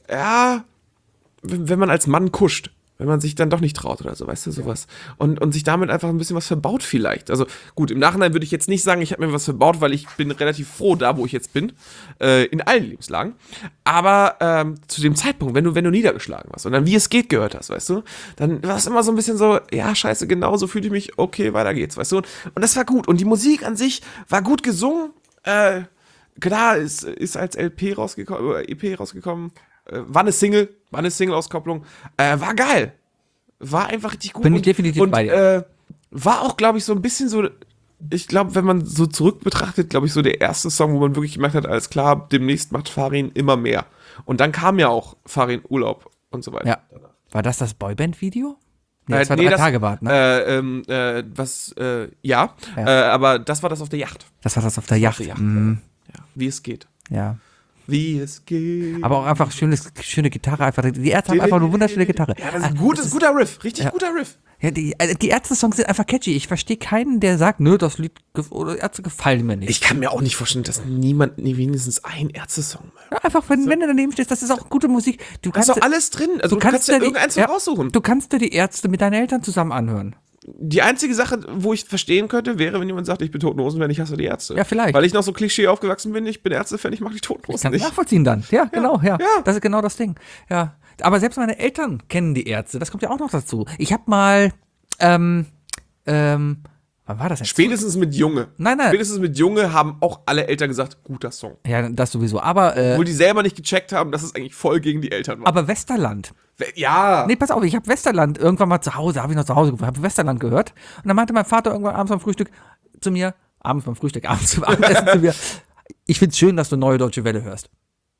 ja, wenn wenn man als Mann kuscht. Wenn man sich dann doch nicht traut oder so, weißt du, sowas. Und, und sich damit einfach ein bisschen was verbaut vielleicht. Also gut, im Nachhinein würde ich jetzt nicht sagen, ich habe mir was verbaut, weil ich bin relativ froh da, wo ich jetzt bin. Äh, in allen Lebenslagen. Aber ähm, zu dem Zeitpunkt, wenn du, wenn du niedergeschlagen warst und dann Wie es geht gehört hast, weißt du, dann war es immer so ein bisschen so, ja, scheiße, genau so fühle ich mich, okay, weiter geht's, weißt du. Und das war gut. Und die Musik an sich war gut gesungen. Äh, klar, ist, ist als L P rausgekommen, oder E P rausgekommen. Äh, war eine Single, war eine Single-Auskopplung. Äh, war geil. War einfach richtig gut. Bin ich und, definitiv und, bei dir. Äh, war auch, glaube ich, so ein bisschen so, ich glaube, wenn man so zurück betrachtet, glaube ich, so der erste Song, wo man wirklich gemerkt hat, alles klar, demnächst macht Farin immer mehr. Und dann kam ja auch Farin Urlaub und so weiter. Ja. War das das Boyband-Video? Nee, Äh, das war nee, drei das- Tage warten, ne? Äh, ähm, äh, was, äh, ja, Ja. Äh, aber das war das auf der Yacht. Das war das auf der Yacht. Yacht, Mhm. Ja. Wie es geht. Ja. Wie es geht. Aber auch einfach schönes, schöne Gitarre. Einfach, die Ärzte haben einfach eine wunderschöne Gitarre. Ja, das ist ein gutes, guter Riff. Richtig Ja. guter Riff. Ja, die, also die Ärzte-Songs sind einfach catchy. Ich verstehe keinen, der sagt, nö, das Lied gef- oder Ärzte gefallen mir nicht. Ich kann mir auch nicht vorstellen, dass niemand, nee, wenigstens ein Ärzte-Song mehr. Ja, einfach, wenn, wenn du daneben stehst, das ist auch gute Musik. Du Da ist kannst, doch alles drin. Also du, kannst, ja dir die- irgendeins ja, raussuchen. Du kannst dir die Ärzte mit deinen Eltern zusammen anhören. Die einzige Sache, wo ich verstehen könnte, wäre, wenn jemand sagt, ich bin Toten Hosen, wenn ich hasse die Ärzte. Ja, vielleicht. Weil ich noch so Klischee aufgewachsen bin, ich bin Ärzte-Fan, ich mag die Toten Ich Hosen kann es nicht. nachvollziehen dann. Ja, genau, ja. ja. Das ist genau das Ding. Ja. Aber selbst meine Eltern kennen die Ärzte. Das kommt ja auch noch dazu. Ich habe mal, ähm, ähm, wann war das denn? Spätestens mit Junge. Nein, nein. Spätestens mit Junge haben auch alle Eltern gesagt, guter Song. Ja, das sowieso. Aber, äh, Obwohl die selber nicht gecheckt haben, dass es eigentlich voll gegen die Eltern war. aber Westerland. Ja. Nee, pass auf, ich habe Westerland irgendwann mal zu Hause, habe ich noch zu Hause, habe Westerland gehört. Und dann meinte mein Vater irgendwann abends beim Frühstück zu mir, abends beim Frühstück, abends zum Abendessen zu mir, ich find's schön, dass du Neue Deutsche Welle hörst.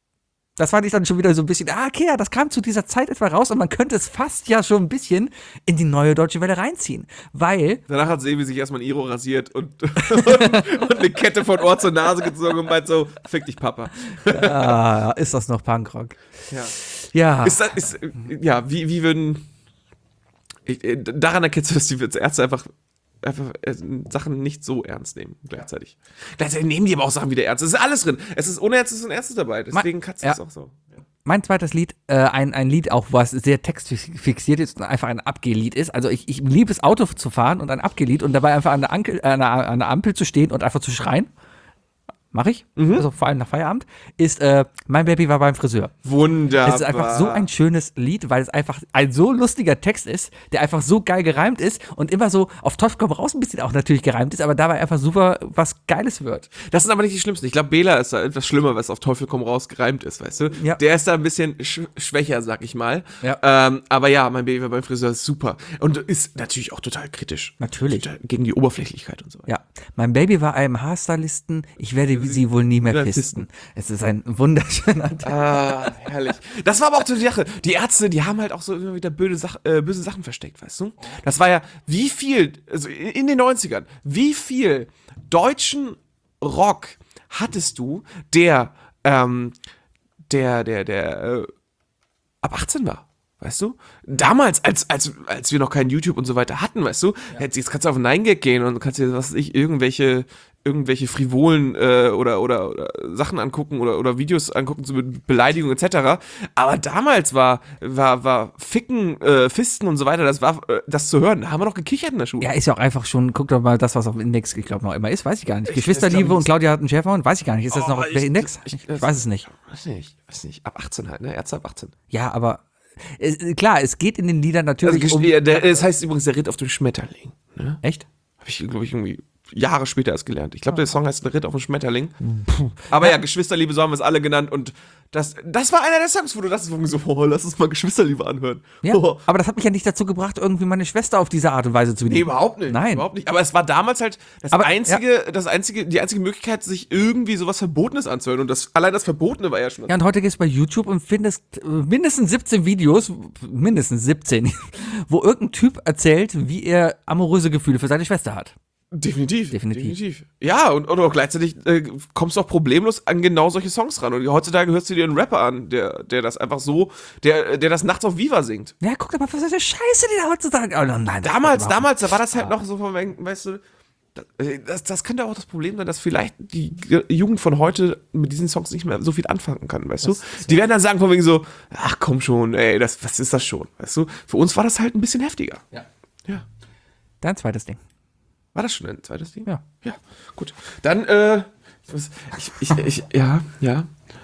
Das fand ich dann schon wieder so ein bisschen, ah, okay, ja, das kam zu dieser Zeit etwa raus und man könnte es fast ja schon ein bisschen in die Neue Deutsche Welle reinziehen. Weil, Danach hat Sebi sich erstmal ein Iro rasiert und, und, und eine Kette von Ohr zur Nase gezogen und meint so, fick dich, Papa. ah, ist das noch Punkrock? Ja. Ja. Ist das, ist, ja, wie, wie würden, ich, äh, daran erkennst du, dass die Ärzte einfach, einfach äh, Sachen nicht so ernst nehmen, gleichzeitig. Gleichzeitig nehmen die aber auch Sachen wie der Ärzte. Es ist alles drin. Es ist ohne Ärzte und Ärzte dabei. Deswegen kannst du ja. es auch so. Mein zweites Lied, äh, ein, ein Lied auch, was sehr textfixiert ist und einfach ein Abgehlied ist. Also ich, ich liebe es, Auto zu fahren und ein Abgehlied und dabei einfach an der, Ankel, äh, an, der, an der Ampel zu stehen und einfach zu schreien. Mache ich, also vor allem nach Feierabend, ist äh, Mein Baby war beim Friseur. Wunderbar. Es ist einfach so ein schönes Lied, weil es einfach ein so lustiger Text ist, der einfach so geil gereimt ist und immer so auf Teufel komm raus ein bisschen auch natürlich gereimt ist, aber dabei einfach super was Geiles wird. Das sind aber nicht die schlimmsten. Ich glaube, Bela ist da etwas schlimmer, was auf Teufel komm raus gereimt ist, weißt du? Ja. Der ist da ein bisschen sch schwächer, sag ich mal. Ja. Ähm, aber ja, Mein Baby war beim Friseur ist super. Und ist natürlich auch total kritisch. Natürlich. Total gegen die Oberflächlichkeit und so weiter. Ja, mein Baby war einem Haarstylisten, ich werde sie wohl nie mehr Wieder fisten. Es ist ein wunderschöner Text. Ah, herrlich. Das war aber auch so die Sache. Die Ärzte, die haben halt auch so immer wieder böse, Sach äh, böse Sachen versteckt, weißt du? Das war ja, wie viel, also in, in den neunzigern, wie viel deutschen Rock hattest du, der, ähm, der, der, der, äh, ab achtzehn war? Weißt du? Damals, als, als, als wir noch kein YouTube und so weiter hatten, weißt du? Jetzt, jetzt kannst du auf Nein Gag gehen und kannst dir, was weiß ich, irgendwelche, irgendwelche frivolen äh, oder, oder, oder Sachen angucken oder, oder Videos angucken zu Be- Beleidigung et cetera. Aber damals war, war, war Ficken, äh, Fisten und so weiter, das war äh, das zu hören, da haben wir noch gekichert in der Schule. Ja, ist ja auch einfach schon, guck doch mal, das, was auf dem Index, ich glaube, noch immer ist, weiß ich gar nicht. Geschwisterliebe glaub, und Claudia hat einen Schäferhund, weiß ich gar nicht. Ist das Oh, noch auf ich- der Index? ich- Ich, ich weiß es nicht. Weiß nicht, weiß nicht. Ab achtzehn halt, ne? Ärzte ab achtzehn. Ja, aber äh, klar, es geht in den Liedern natürlich Also, um. ja, der, das heißt übrigens der Ritt auf dem Schmetterling. Ne? Echt? Habe ich, glaube ich, irgendwie Jahre später erst gelernt. Ich glaube, der Song heißt Der Ritt auf dem Schmetterling. Aber ja, Geschwisterliebe, so haben wir es alle genannt. Und das, das war einer der Songs, wo du das so, oh, lass uns mal Geschwisterliebe anhören. Ja, Oh. aber das hat mich ja nicht dazu gebracht, irgendwie meine Schwester auf diese Art und Weise zu Nee, bedienen. überhaupt nicht. Nein. Überhaupt nicht. Aber es war damals halt das Aber, einzige, das einzige, die einzige Möglichkeit, sich irgendwie sowas Verbotenes anzuhören. Und das, allein das Verbotene war ja schon. Ja, und heute gehst du bei YouTube und findest äh, mindestens siebzehn Videos, mindestens siebzehn, wo irgendein Typ erzählt, wie er amoröse Gefühle für seine Schwester hat. Definitiv, Definitiv. definitiv. Ja, und, und auch gleichzeitig äh, kommst du auch problemlos an genau solche Songs ran. Und heutzutage hörst du dir einen Rapper an, der, der das einfach so, der, der das nachts auf Viva singt. Ja, guck doch mal, was für eine Scheiße, die da heutzutage. Oh, nein, das Damals, überhaupt damals, da war das halt noch so von wegen, weißt du, das, das könnte auch das Problem sein, dass vielleicht die Jugend von heute mit diesen Songs nicht mehr so viel anfangen kann, weißt du? Die werden dann sagen von wegen so, ach komm schon, ey, das, was ist das schon, weißt du? Für uns war das halt ein bisschen heftiger. Ja. Ja. Dein zweites Ding. War das schon ein zweites Ding? Ja. Ja, gut. Dann, äh, ich, ich, ich, ich ja, ja.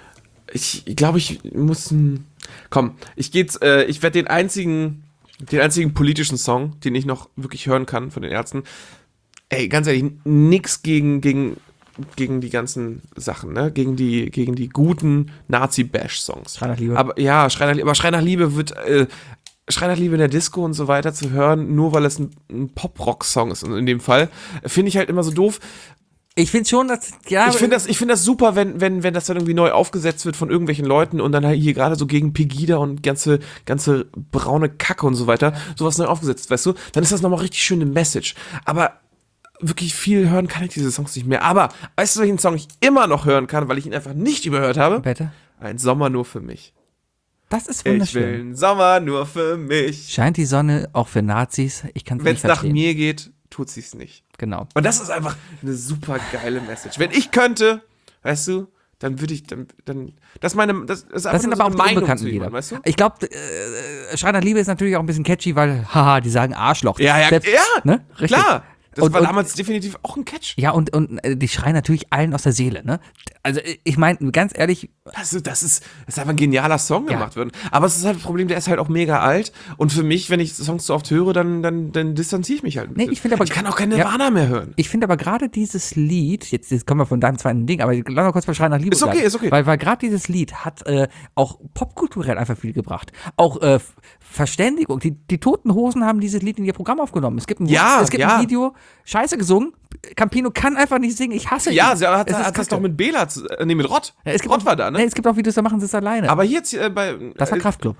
Ich glaube, ich muss ein, komm, ich gehe jetzt, äh, ich werde den einzigen, den einzigen politischen Song, den ich noch wirklich hören kann von den Ärzten, ey, ganz ehrlich, nix gegen, gegen, gegen die ganzen Sachen, ne, gegen die, gegen die guten Nazi-Bash-Songs. Schrei nach Liebe. Aber, ja, Schrei nach Liebe, aber Schrei nach Liebe wird, äh, Schrei nach Liebe in der Disco und so weiter zu hören, nur weil es ein, ein Pop-Rock-Song ist in dem Fall, finde ich halt immer so doof. Ich finde schon, dass, ja. Ich finde das, ich find das super, wenn, wenn, wenn das dann irgendwie neu aufgesetzt wird von irgendwelchen Leuten und dann halt hier gerade so gegen Pegida und ganze, ganze braune Kacke und so weiter, sowas neu aufgesetzt, weißt du, dann ist das nochmal richtig schöne Message. Aber wirklich viel hören kann ich diese Songs nicht mehr. Aber weißt du, welchen Song ich immer noch hören kann, weil ich ihn einfach nicht überhört habe? Bitte? Ein Sommer nur für mich. Das ist Ich will wunderschön. einen Sommer nur für mich. Scheint die Sonne auch für Nazis? Ich kann es Wenn nicht es nach verstehen. mir geht, tut sie es nicht. Genau. Und das ist einfach eine super geile Message. Wenn ich könnte, weißt du, dann würde ich, dann, dann, das ist meine, das ist einfach Das sind nur aber so auch eine die Meinung unbekannten zu Lieder. jemandem, weißt du? Ich glaube, äh, Schrei nach Liebe ist natürlich auch ein bisschen catchy, weil, haha, die sagen Arschloch. Ja, ja, Selbst- ja, ne? Richtig. klar. Das Und- war und- damals definitiv auch ein Catch. Ja, und, und äh, die schreien natürlich allen aus der Seele, ne? Also, ich meine, ganz ehrlich, Das ist, das, ist, das ist einfach ein genialer Song Ja. gemacht worden. Aber es ist halt das Problem, der ist halt auch mega alt. Und für mich, wenn ich Songs so oft höre, dann, dann, dann distanziere ich mich halt. ein Nee, bisschen. ich finde aber- ich kann auch keine Ja. Nirvana mehr hören. ich finde aber gerade dieses Lied, jetzt, jetzt kommen wir von deinem zweiten Ding, aber lass mal kurz bei Schrei nach Liebe Ist okay, bleiben. ist okay. Weil, weil gerade dieses Lied hat äh, auch popkulturell einfach viel gebracht. Auch äh, F- Verständigung. Die, die Toten Hosen haben dieses Lied in ihr Programm aufgenommen. Es gibt ein, Ja, es gibt ja. ein Video, scheiße gesungen. Campino kann einfach nicht singen. Ich hasse ihn. Ja, sie hat, Es ist hat das Kacke. doch mit Bela, zu- äh, nee, mit Rott. Ja, es gibt Rott auch, war da, ne? Nee, es gibt auch Videos, da machen sie es alleine. Aber hier jetzt äh, bei. das war äh, Kraftklub.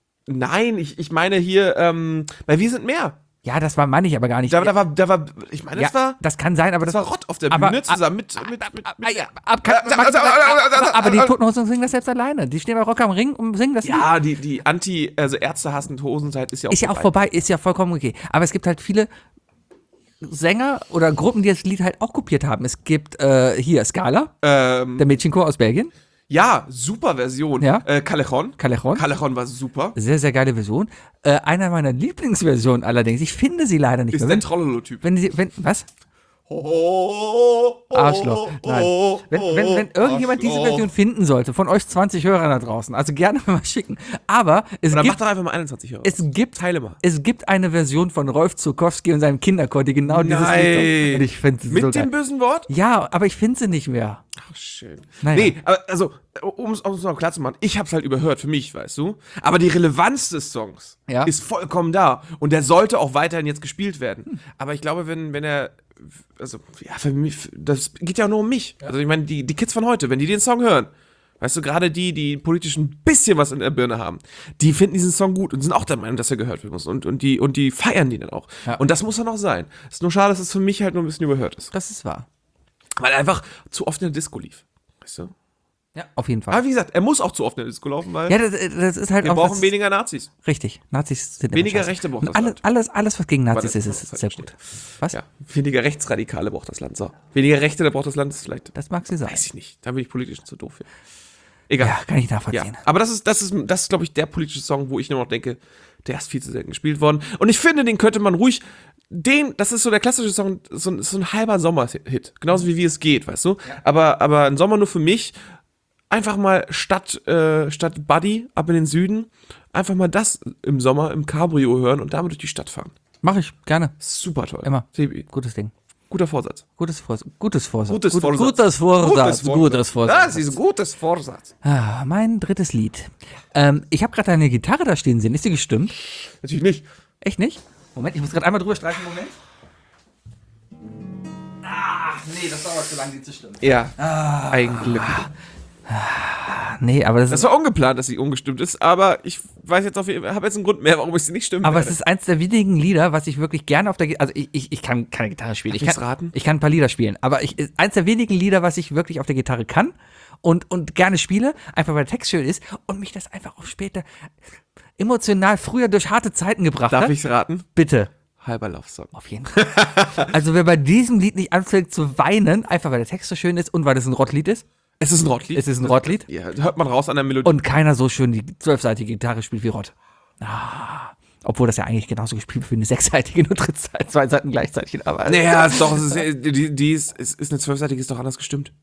Nein, ich, ich meine hier, ähm, bei Wir sind mehr. Ja, das war, meine ich aber gar nicht. Da, da war, da war, ich meine, ja, das war, das kann sein, aber das das, war Rott auf der aber- Bühne zusammen mit, mit, mit, Ah, mit ja, ab, kann, Äh, Max- äh, äh, äh, äh, aber die äh, Toten Hosen singen das selbst alleine. Die stehen bei Rock am Ring und singen das Lied. Ja, die, die Anti, also Ärzte hassen Hosenzeit ist ja auch Ist ja auch vorbei, ist ja vollkommen okay. Aber es gibt halt viele Sänger oder Gruppen, die das Lied halt auch kopiert haben. Es gibt äh, hier Scala, Ähm, der Mädchenchor aus Belgien. ja, super Version. Ja. Äh, Callejon. Callejon. Callejon war super. Sehr, sehr geile Version. Äh, einer meiner Lieblingsversionen allerdings, ich finde sie leider nicht Ist mehr. der Wenn, Trollolo-Typ. wenn sie, wenn, was? Oh, Arschloch. Nein. Wenn, wenn, wenn irgendjemand diese Version finden sollte, von euch zwanzig Hörern da draußen, also gerne mal schicken. Aber es Dann mach gibt, doch einfach mal einundzwanzig Euro. es gibt, Teile mal. es gibt eine Version von Rolf Zukowski und seinem Kinderchor, die genau dieses Nein. Lied singt. Und ich finde sie Mit so dem geil. bösen Wort? Ja, aber ich finde sie nicht mehr. Ach, schön. Naja. Nee, aber also, um es noch klar zu machen, ich hab's halt überhört, für mich, weißt du. Aber die Relevanz des Songs Ja. ist vollkommen da. Und der sollte auch weiterhin jetzt gespielt werden. Aber ich glaube, wenn, wenn er, also, ja, für mich, das geht ja auch nur um mich. Also, ich meine, die, die Kids von heute, wenn die den Song hören, weißt du, gerade die, die politisch ein bisschen was in der Birne haben, die finden diesen Song gut und sind auch der Meinung, dass er gehört werden muss. Und, und, die, und die feiern den dann auch. Ja. Und das muss dann auch sein. Ist nur schade, dass es für mich halt nur ein bisschen überhört ist. Das ist wahr. Weil er einfach zu oft in der Disco lief. Weißt du? Ja, auf jeden Fall. Aber wie gesagt, er muss auch zu oft in der Disco laufen, weil Ja, das, das ist halt wir auch brauchen das, weniger Nazis. richtig. Nazis sind immer Weniger scheiße. Rechte braucht Und das alles, Land. alles, alles, was gegen Nazis Warte, ist, das ist muss sehr halt gut. Was? Ja, weniger Rechtsradikale braucht das Land. So. Weniger Rechte, da braucht das Land ist vielleicht. Das mag sie sein. Weiß ich nicht. Da bin ich politisch zu doof für. Egal. Ja, kann ich Ja, nachvollziehen. aber das ist, das ist, das ist, glaube ich, der politische Song, wo ich nur noch denke, der ist viel zu selten gespielt worden. Und ich finde, den könnte man ruhig, den, das ist so der klassische Song, so, ein- so ein halber Sommerhit. Genauso wie Wie es geht, weißt du? Aber, aber ein Sommer nur für mich, einfach mal statt, äh, statt Buddy ab in den Süden, einfach mal das im Sommer im Cabrio hören und damit durch die Stadt fahren. Mach ich, gerne. Super toll. Immer. Sebi, Gutes Ding. guter Vorsatz. Gutes Vorsatz. Gutes Vorsatz. Gutes Gut- Vorsatz. Gutes Vorsatz. Gutes Vorsatz. Das ist ein gutes Vorsatz. Ah, mein drittes Lied. Ähm, ich habe gerade eine Gitarre da stehen sehen. Ist die gestimmt? Natürlich nicht. Echt nicht? Moment, ich muss gerade einmal drüber streichen. Moment. Ah, nee, das dauert zu lange, die zu stimmen. Ja, ein Glück. Nee, aber das, Das ist, war ungeplant, dass sie ungestimmt ist, aber ich weiß jetzt auf jeden Fall, habe jetzt einen Grund mehr, warum ich sie nicht stimmen aber es werde. ist eins der wenigen Lieder, was ich wirklich gerne auf der Gitarre, also ich, ich, ich kann keine Gitarre spielen. Darf Ich ich's kann, raten? ich kann ein paar Lieder spielen, aber ich, ist eins der wenigen Lieder, was ich wirklich auf der Gitarre kann und, und gerne spiele, einfach weil der Text schön ist und mich das einfach auch später emotional früher durch harte Zeiten gebracht Darf hat. ich's raten? Bitte. Halber Love Song. Auf jeden Fall. Also wer bei diesem Lied nicht anfängt zu weinen, einfach weil der Text so schön ist und weil es ein Rottlied ist, Es ist ein Rottlied. es ist ein Rottlied Ja, hört man raus an der Melodie. und keiner so schön die zwölfseitige Gitarre spielt wie Rott. Ah, obwohl das ja eigentlich genauso gespielt wird wie eine sechsseitige, nur dritt- zwei Seiten gleichzeitig. Aber naja, ist doch, es ist, die, die ist, ist, ist eine zwölfseitige, ist doch anders gestimmt.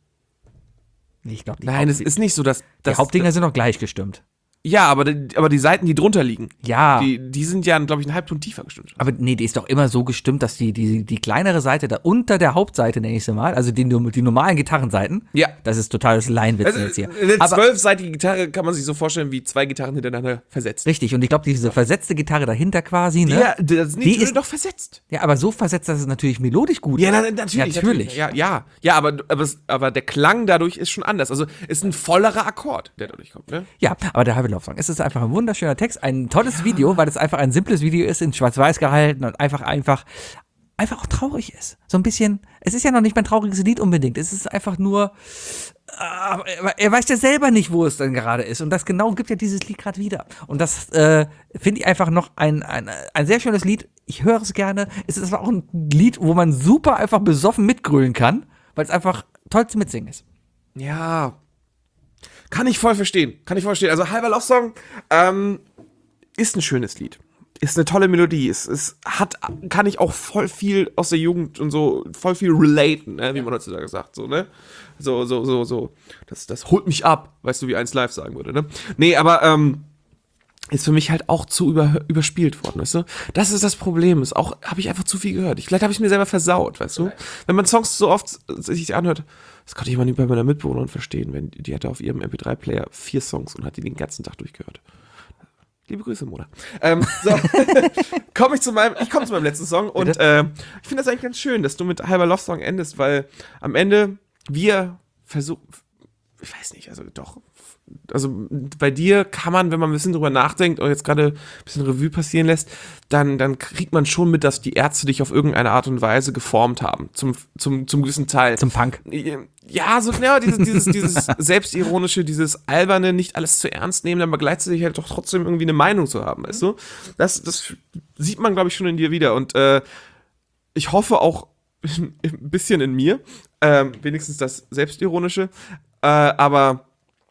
Nee, ich glaube, die, Nein, es Haupt- ist nicht so, dass. die dass Hauptdinger sind noch gleich gestimmt. Ja, aber die, aber die Seiten, die drunter liegen, Ja, die, die sind ja, glaube ich, einen Halbton tiefer gestimmt. aber nee, die ist doch immer so gestimmt, dass die, die, die kleinere Seite da unter der Hauptseite, nenne ich sie mal, also die, die normalen Gitarrenseiten, Ja. das ist totales Laienwitz Also, jetzt hier. eine Aber, zwölfseitige Gitarre kann man sich so vorstellen, wie zwei Gitarren hintereinander versetzt. richtig, und ich glaube, diese versetzte Gitarre dahinter quasi, ne? Ja, das, Die die ist ist- doch versetzt. Ja, aber so versetzt, dass es natürlich melodisch gut Ja, ist. na, natürlich. Natürlich. Ja, ja. Ja, aber, aber, es- aber der Klang dadurch ist schon anders. Also ist ein vollerer Akkord, der dadurch kommt, ne? Ja, aber der halbe Laufsong. Es ist einfach ein wunderschöner Text, ein tolles Video, weil es einfach ein simples Video ist, in Schwarz-Weiß gehalten und einfach, einfach, einfach auch traurig ist. So ein bisschen, es ist ja noch nicht mein trauriges Lied unbedingt. Es ist einfach nur, äh, er weiß ja selber nicht, wo es dann gerade ist. Und das genau gibt ja dieses Lied gerade wieder. Und das äh, finde ich einfach noch ein, ein, ein sehr schönes Lied. Ich höre es gerne. Es ist aber auch ein Lied, wo man super einfach besoffen mitgrölen kann, weil es einfach toll zum Mitsingen ist. Ja. Kann ich voll verstehen. Kann ich voll verstehen. Also halber Love Song ähm, ist ein schönes Lied. Ist eine tolle Melodie. Es, es hat, kann ich auch voll viel aus der Jugend und so, voll viel relaten, ne? Wie man heutzutage sagt, so, ne? So, so, so, so. Das, das holt mich ab, weißt du, wie eins live sagen würde, ne? Nee, aber, ähm, ist für mich halt auch zu über, überspielt worden, weißt du? Das ist das Problem. Ist auch, habe ich einfach zu viel gehört. Ich, vielleicht habe ich mir selber versaut, weißt du? Wenn man Songs so oft sich anhört, das konnte ich mal nicht bei meiner Mitbewohnerin verstehen, wenn die hatte auf ihrem M P drei Player vier Songs und hat die den ganzen Tag durchgehört. Liebe Grüße, Mona. Ähm, so, komme ich zu meinem, ich komme zu meinem letzten Song und äh, ich finde das eigentlich ganz schön, dass du mit halber Love Song endest, weil am Ende wir versuchen, ich weiß nicht, also doch, also bei dir kann man, wenn man ein bisschen drüber nachdenkt und jetzt gerade ein bisschen Revue passieren lässt, dann, dann kriegt man schon mit, dass die Ärzte dich auf irgendeine Art und Weise geformt haben, zum, zum, zum gewissen Teil. Zum Punk. Ja, so, ja, dieses, dieses, dieses selbstironische, dieses alberne, nicht alles zu ernst nehmen, aber gleichzeitig halt doch trotzdem irgendwie eine Meinung zu haben, weißt du? Das, das sieht man, glaube ich, schon in dir wieder und äh, ich hoffe auch ein bisschen in mir, ähm, wenigstens das Selbstironische, äh, aber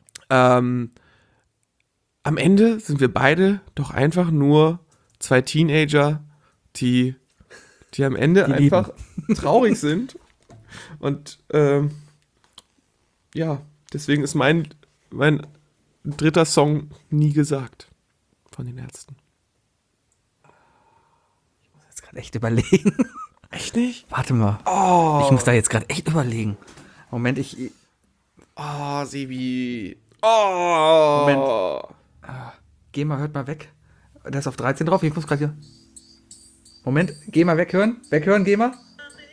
ähm, am Ende sind wir beide doch einfach nur zwei Teenager, die, die am Ende Die einfach traurig sind. Und ähm, ja, deswegen ist mein, mein dritter Song Nie gesagt von den Ärzten. Jetzt gerade echt überlegen. Echt nicht? Warte mal. Oh, Ich muss da jetzt gerade echt überlegen. Moment, ich. oh Sebi. Oh. Moment. Geh mal, hört mal weg. Da ist auf dreizehn drauf. Ich muss gerade hier. Moment, geh mal weghören. Weghören, geh mal.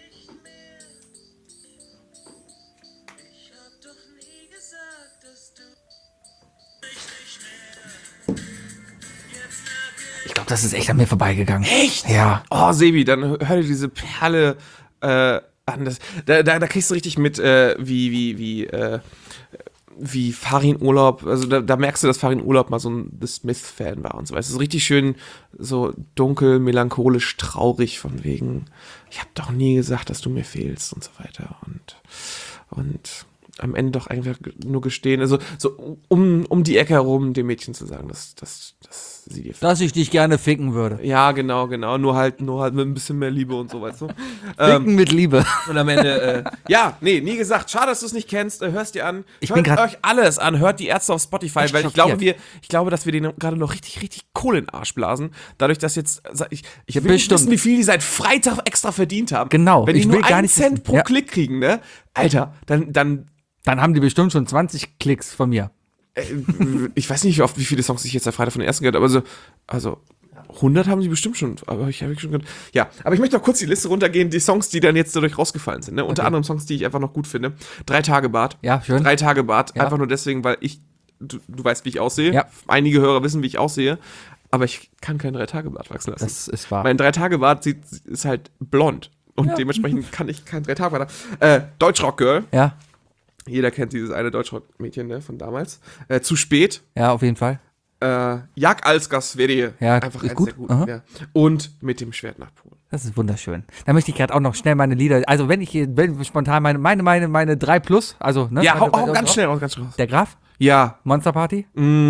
Ich glaube, das ist echt an mir vorbeigegangen. Echt? Ja. Oh, Sebi, dann hör dir diese Perle äh, an. Das, da, da, da kriegst du richtig mit, äh, wie, wie, wie, äh, wie Farin Urlaub, also da, da merkst du, dass Farin Urlaub mal so ein The Smith-Fan war und so weiter. Es ist richtig schön, so dunkel, melancholisch, traurig von wegen, ich habe doch nie gesagt, dass du mir fehlst und so weiter. Und, und am Ende doch einfach nur gestehen, also so um, um die Ecke herum dem Mädchen zu sagen, dass, dass, dass sie dir fehlt. Dass ich dich gerne ficken würde. Ja, genau, genau, nur halt, nur halt mit ein bisschen mehr Liebe und so, weißt du. Ficken mit Liebe. Und am Ende, äh, ja, nee, nie gesagt. Schade, dass du es nicht kennst. Äh, hörst dir an. Ich Hört bin grad euch alles an. Hört die Ärzte auf Spotify, echt weil ich schockiert. glaube, wir, ich glaube, dass wir denen gerade noch richtig, richtig Kohle in den Arsch blasen. Dadurch, dass jetzt, ich, ich will nicht Bestimmt. wissen, wie viel die seit Freitag extra verdient haben. Genau, Wenn die ich nur will gar einen nicht Cent wissen. pro Ja. Klick kriegen, ne? Alter, dann, dann, Dann haben die bestimmt schon zwanzig Klicks von mir. äh, ich weiß nicht, wie oft, wie viele Songs ich jetzt seit Freitag von den ersten gehört habe, aber so, also, hundert haben sie bestimmt schon, aber ich habe ich schon gehört. Ja, aber ich möchte noch kurz die Liste runtergehen, die Songs, die dann jetzt dadurch rausgefallen sind, ne? Unter Okay. anderem Songs, die ich einfach noch gut finde. Drei Tage Bart. Ja, schön. Drei Tage Bart, Ja. einfach nur deswegen, weil ich, du, du weißt, wie ich aussehe. Ja. Einige Hörer wissen, wie ich aussehe, aber ich kann keinen Drei Tage Bart wachsen lassen. Das ist wahr. Mein Drei Tage Bart sieht, ist halt blond und dementsprechend kann ich keinen Drei Tage Bart haben. Äh, Deutschrock Girl. Ja, Jeder kennt dieses eine Deutschrock-Mädchen, ne, von damals. Äh, zu spät. ja, auf jeden Fall. Äh, Jag Alsgas wäre Ja, einfach ist eins gut. der guten. Aha. Ja. Und mit dem Schwert nach Polen. Das ist wunderschön. Da möchte ich gerade auch noch schnell meine Lieder, also wenn ich hier, wenn spontan meine, meine, meine, meine drei plus, also, ne? Ja, meine, hau, hau meine- ganz schnell raus, ganz schnell raus. Der Graf, Ja, Monster Party.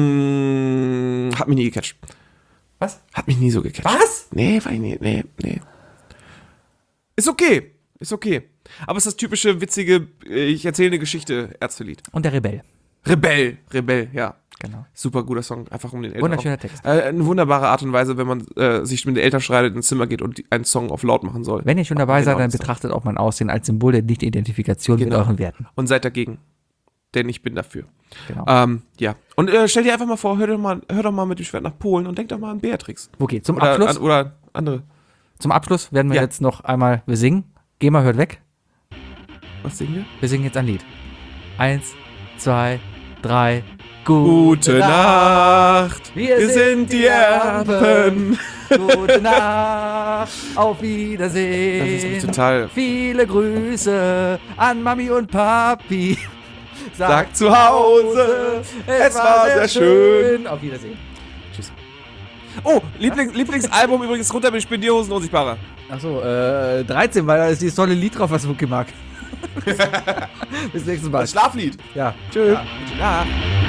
mh, hat mich nie gecatcht. Was? Hat mich nie so gecatcht. Was? Nee, war ich nie, nee, nee. Ist okay, ist okay. Aber es ist das typische, witzige, äh, ich erzähle eine Geschichte, Ärztelied. Und der Rebell. Rebell, Rebell, ja. Genau. Super guter Song, einfach um den Eltern. Wunderschöner auch- Text. Äh, eine wunderbare Art und Weise, wenn man äh, sich mit den Eltern streitet, ins Zimmer geht und die, einen Song auf laut machen soll. Wenn ihr schon dabei Genau seid, dann das Song. betrachtet auch mein Aussehen als Symbol der Nicht-Identifikation mit Genau. euren Werten. Und seid dagegen. Denn ich bin dafür. Genau. Ähm, ja. Und äh, stell dir einfach mal vor, hör doch mal, hör doch mal mit dem Schwert nach Polen und denk doch mal an Beatrix. Okay, zum Oder, Abschluss, an, oder andere. zum Abschluss werden wir Ja. jetzt noch einmal, wir singen. Geh mal, hört weg. Was singen wir? Wir singen jetzt ein Lied. Eins, zwei, drei. Gute Nacht, Wir wir sind sind die die Erben. Gute Nacht, auf Das Wiedersehen. ist nämlich total. Viele Grüße an Mami und Papi. Sag zu Hause, es war sehr schön. Auf Wiedersehen. Oh, Liebling, Lieblingsalbum übrigens runter mit Spendierhosen unsichtbarer. Achso, äh, dreizehn, weil da ist dieses tolle Lied drauf, was Wookie mag. Bis nächstes Mal. Das Schlaflied. Ja, tschüss. Ja.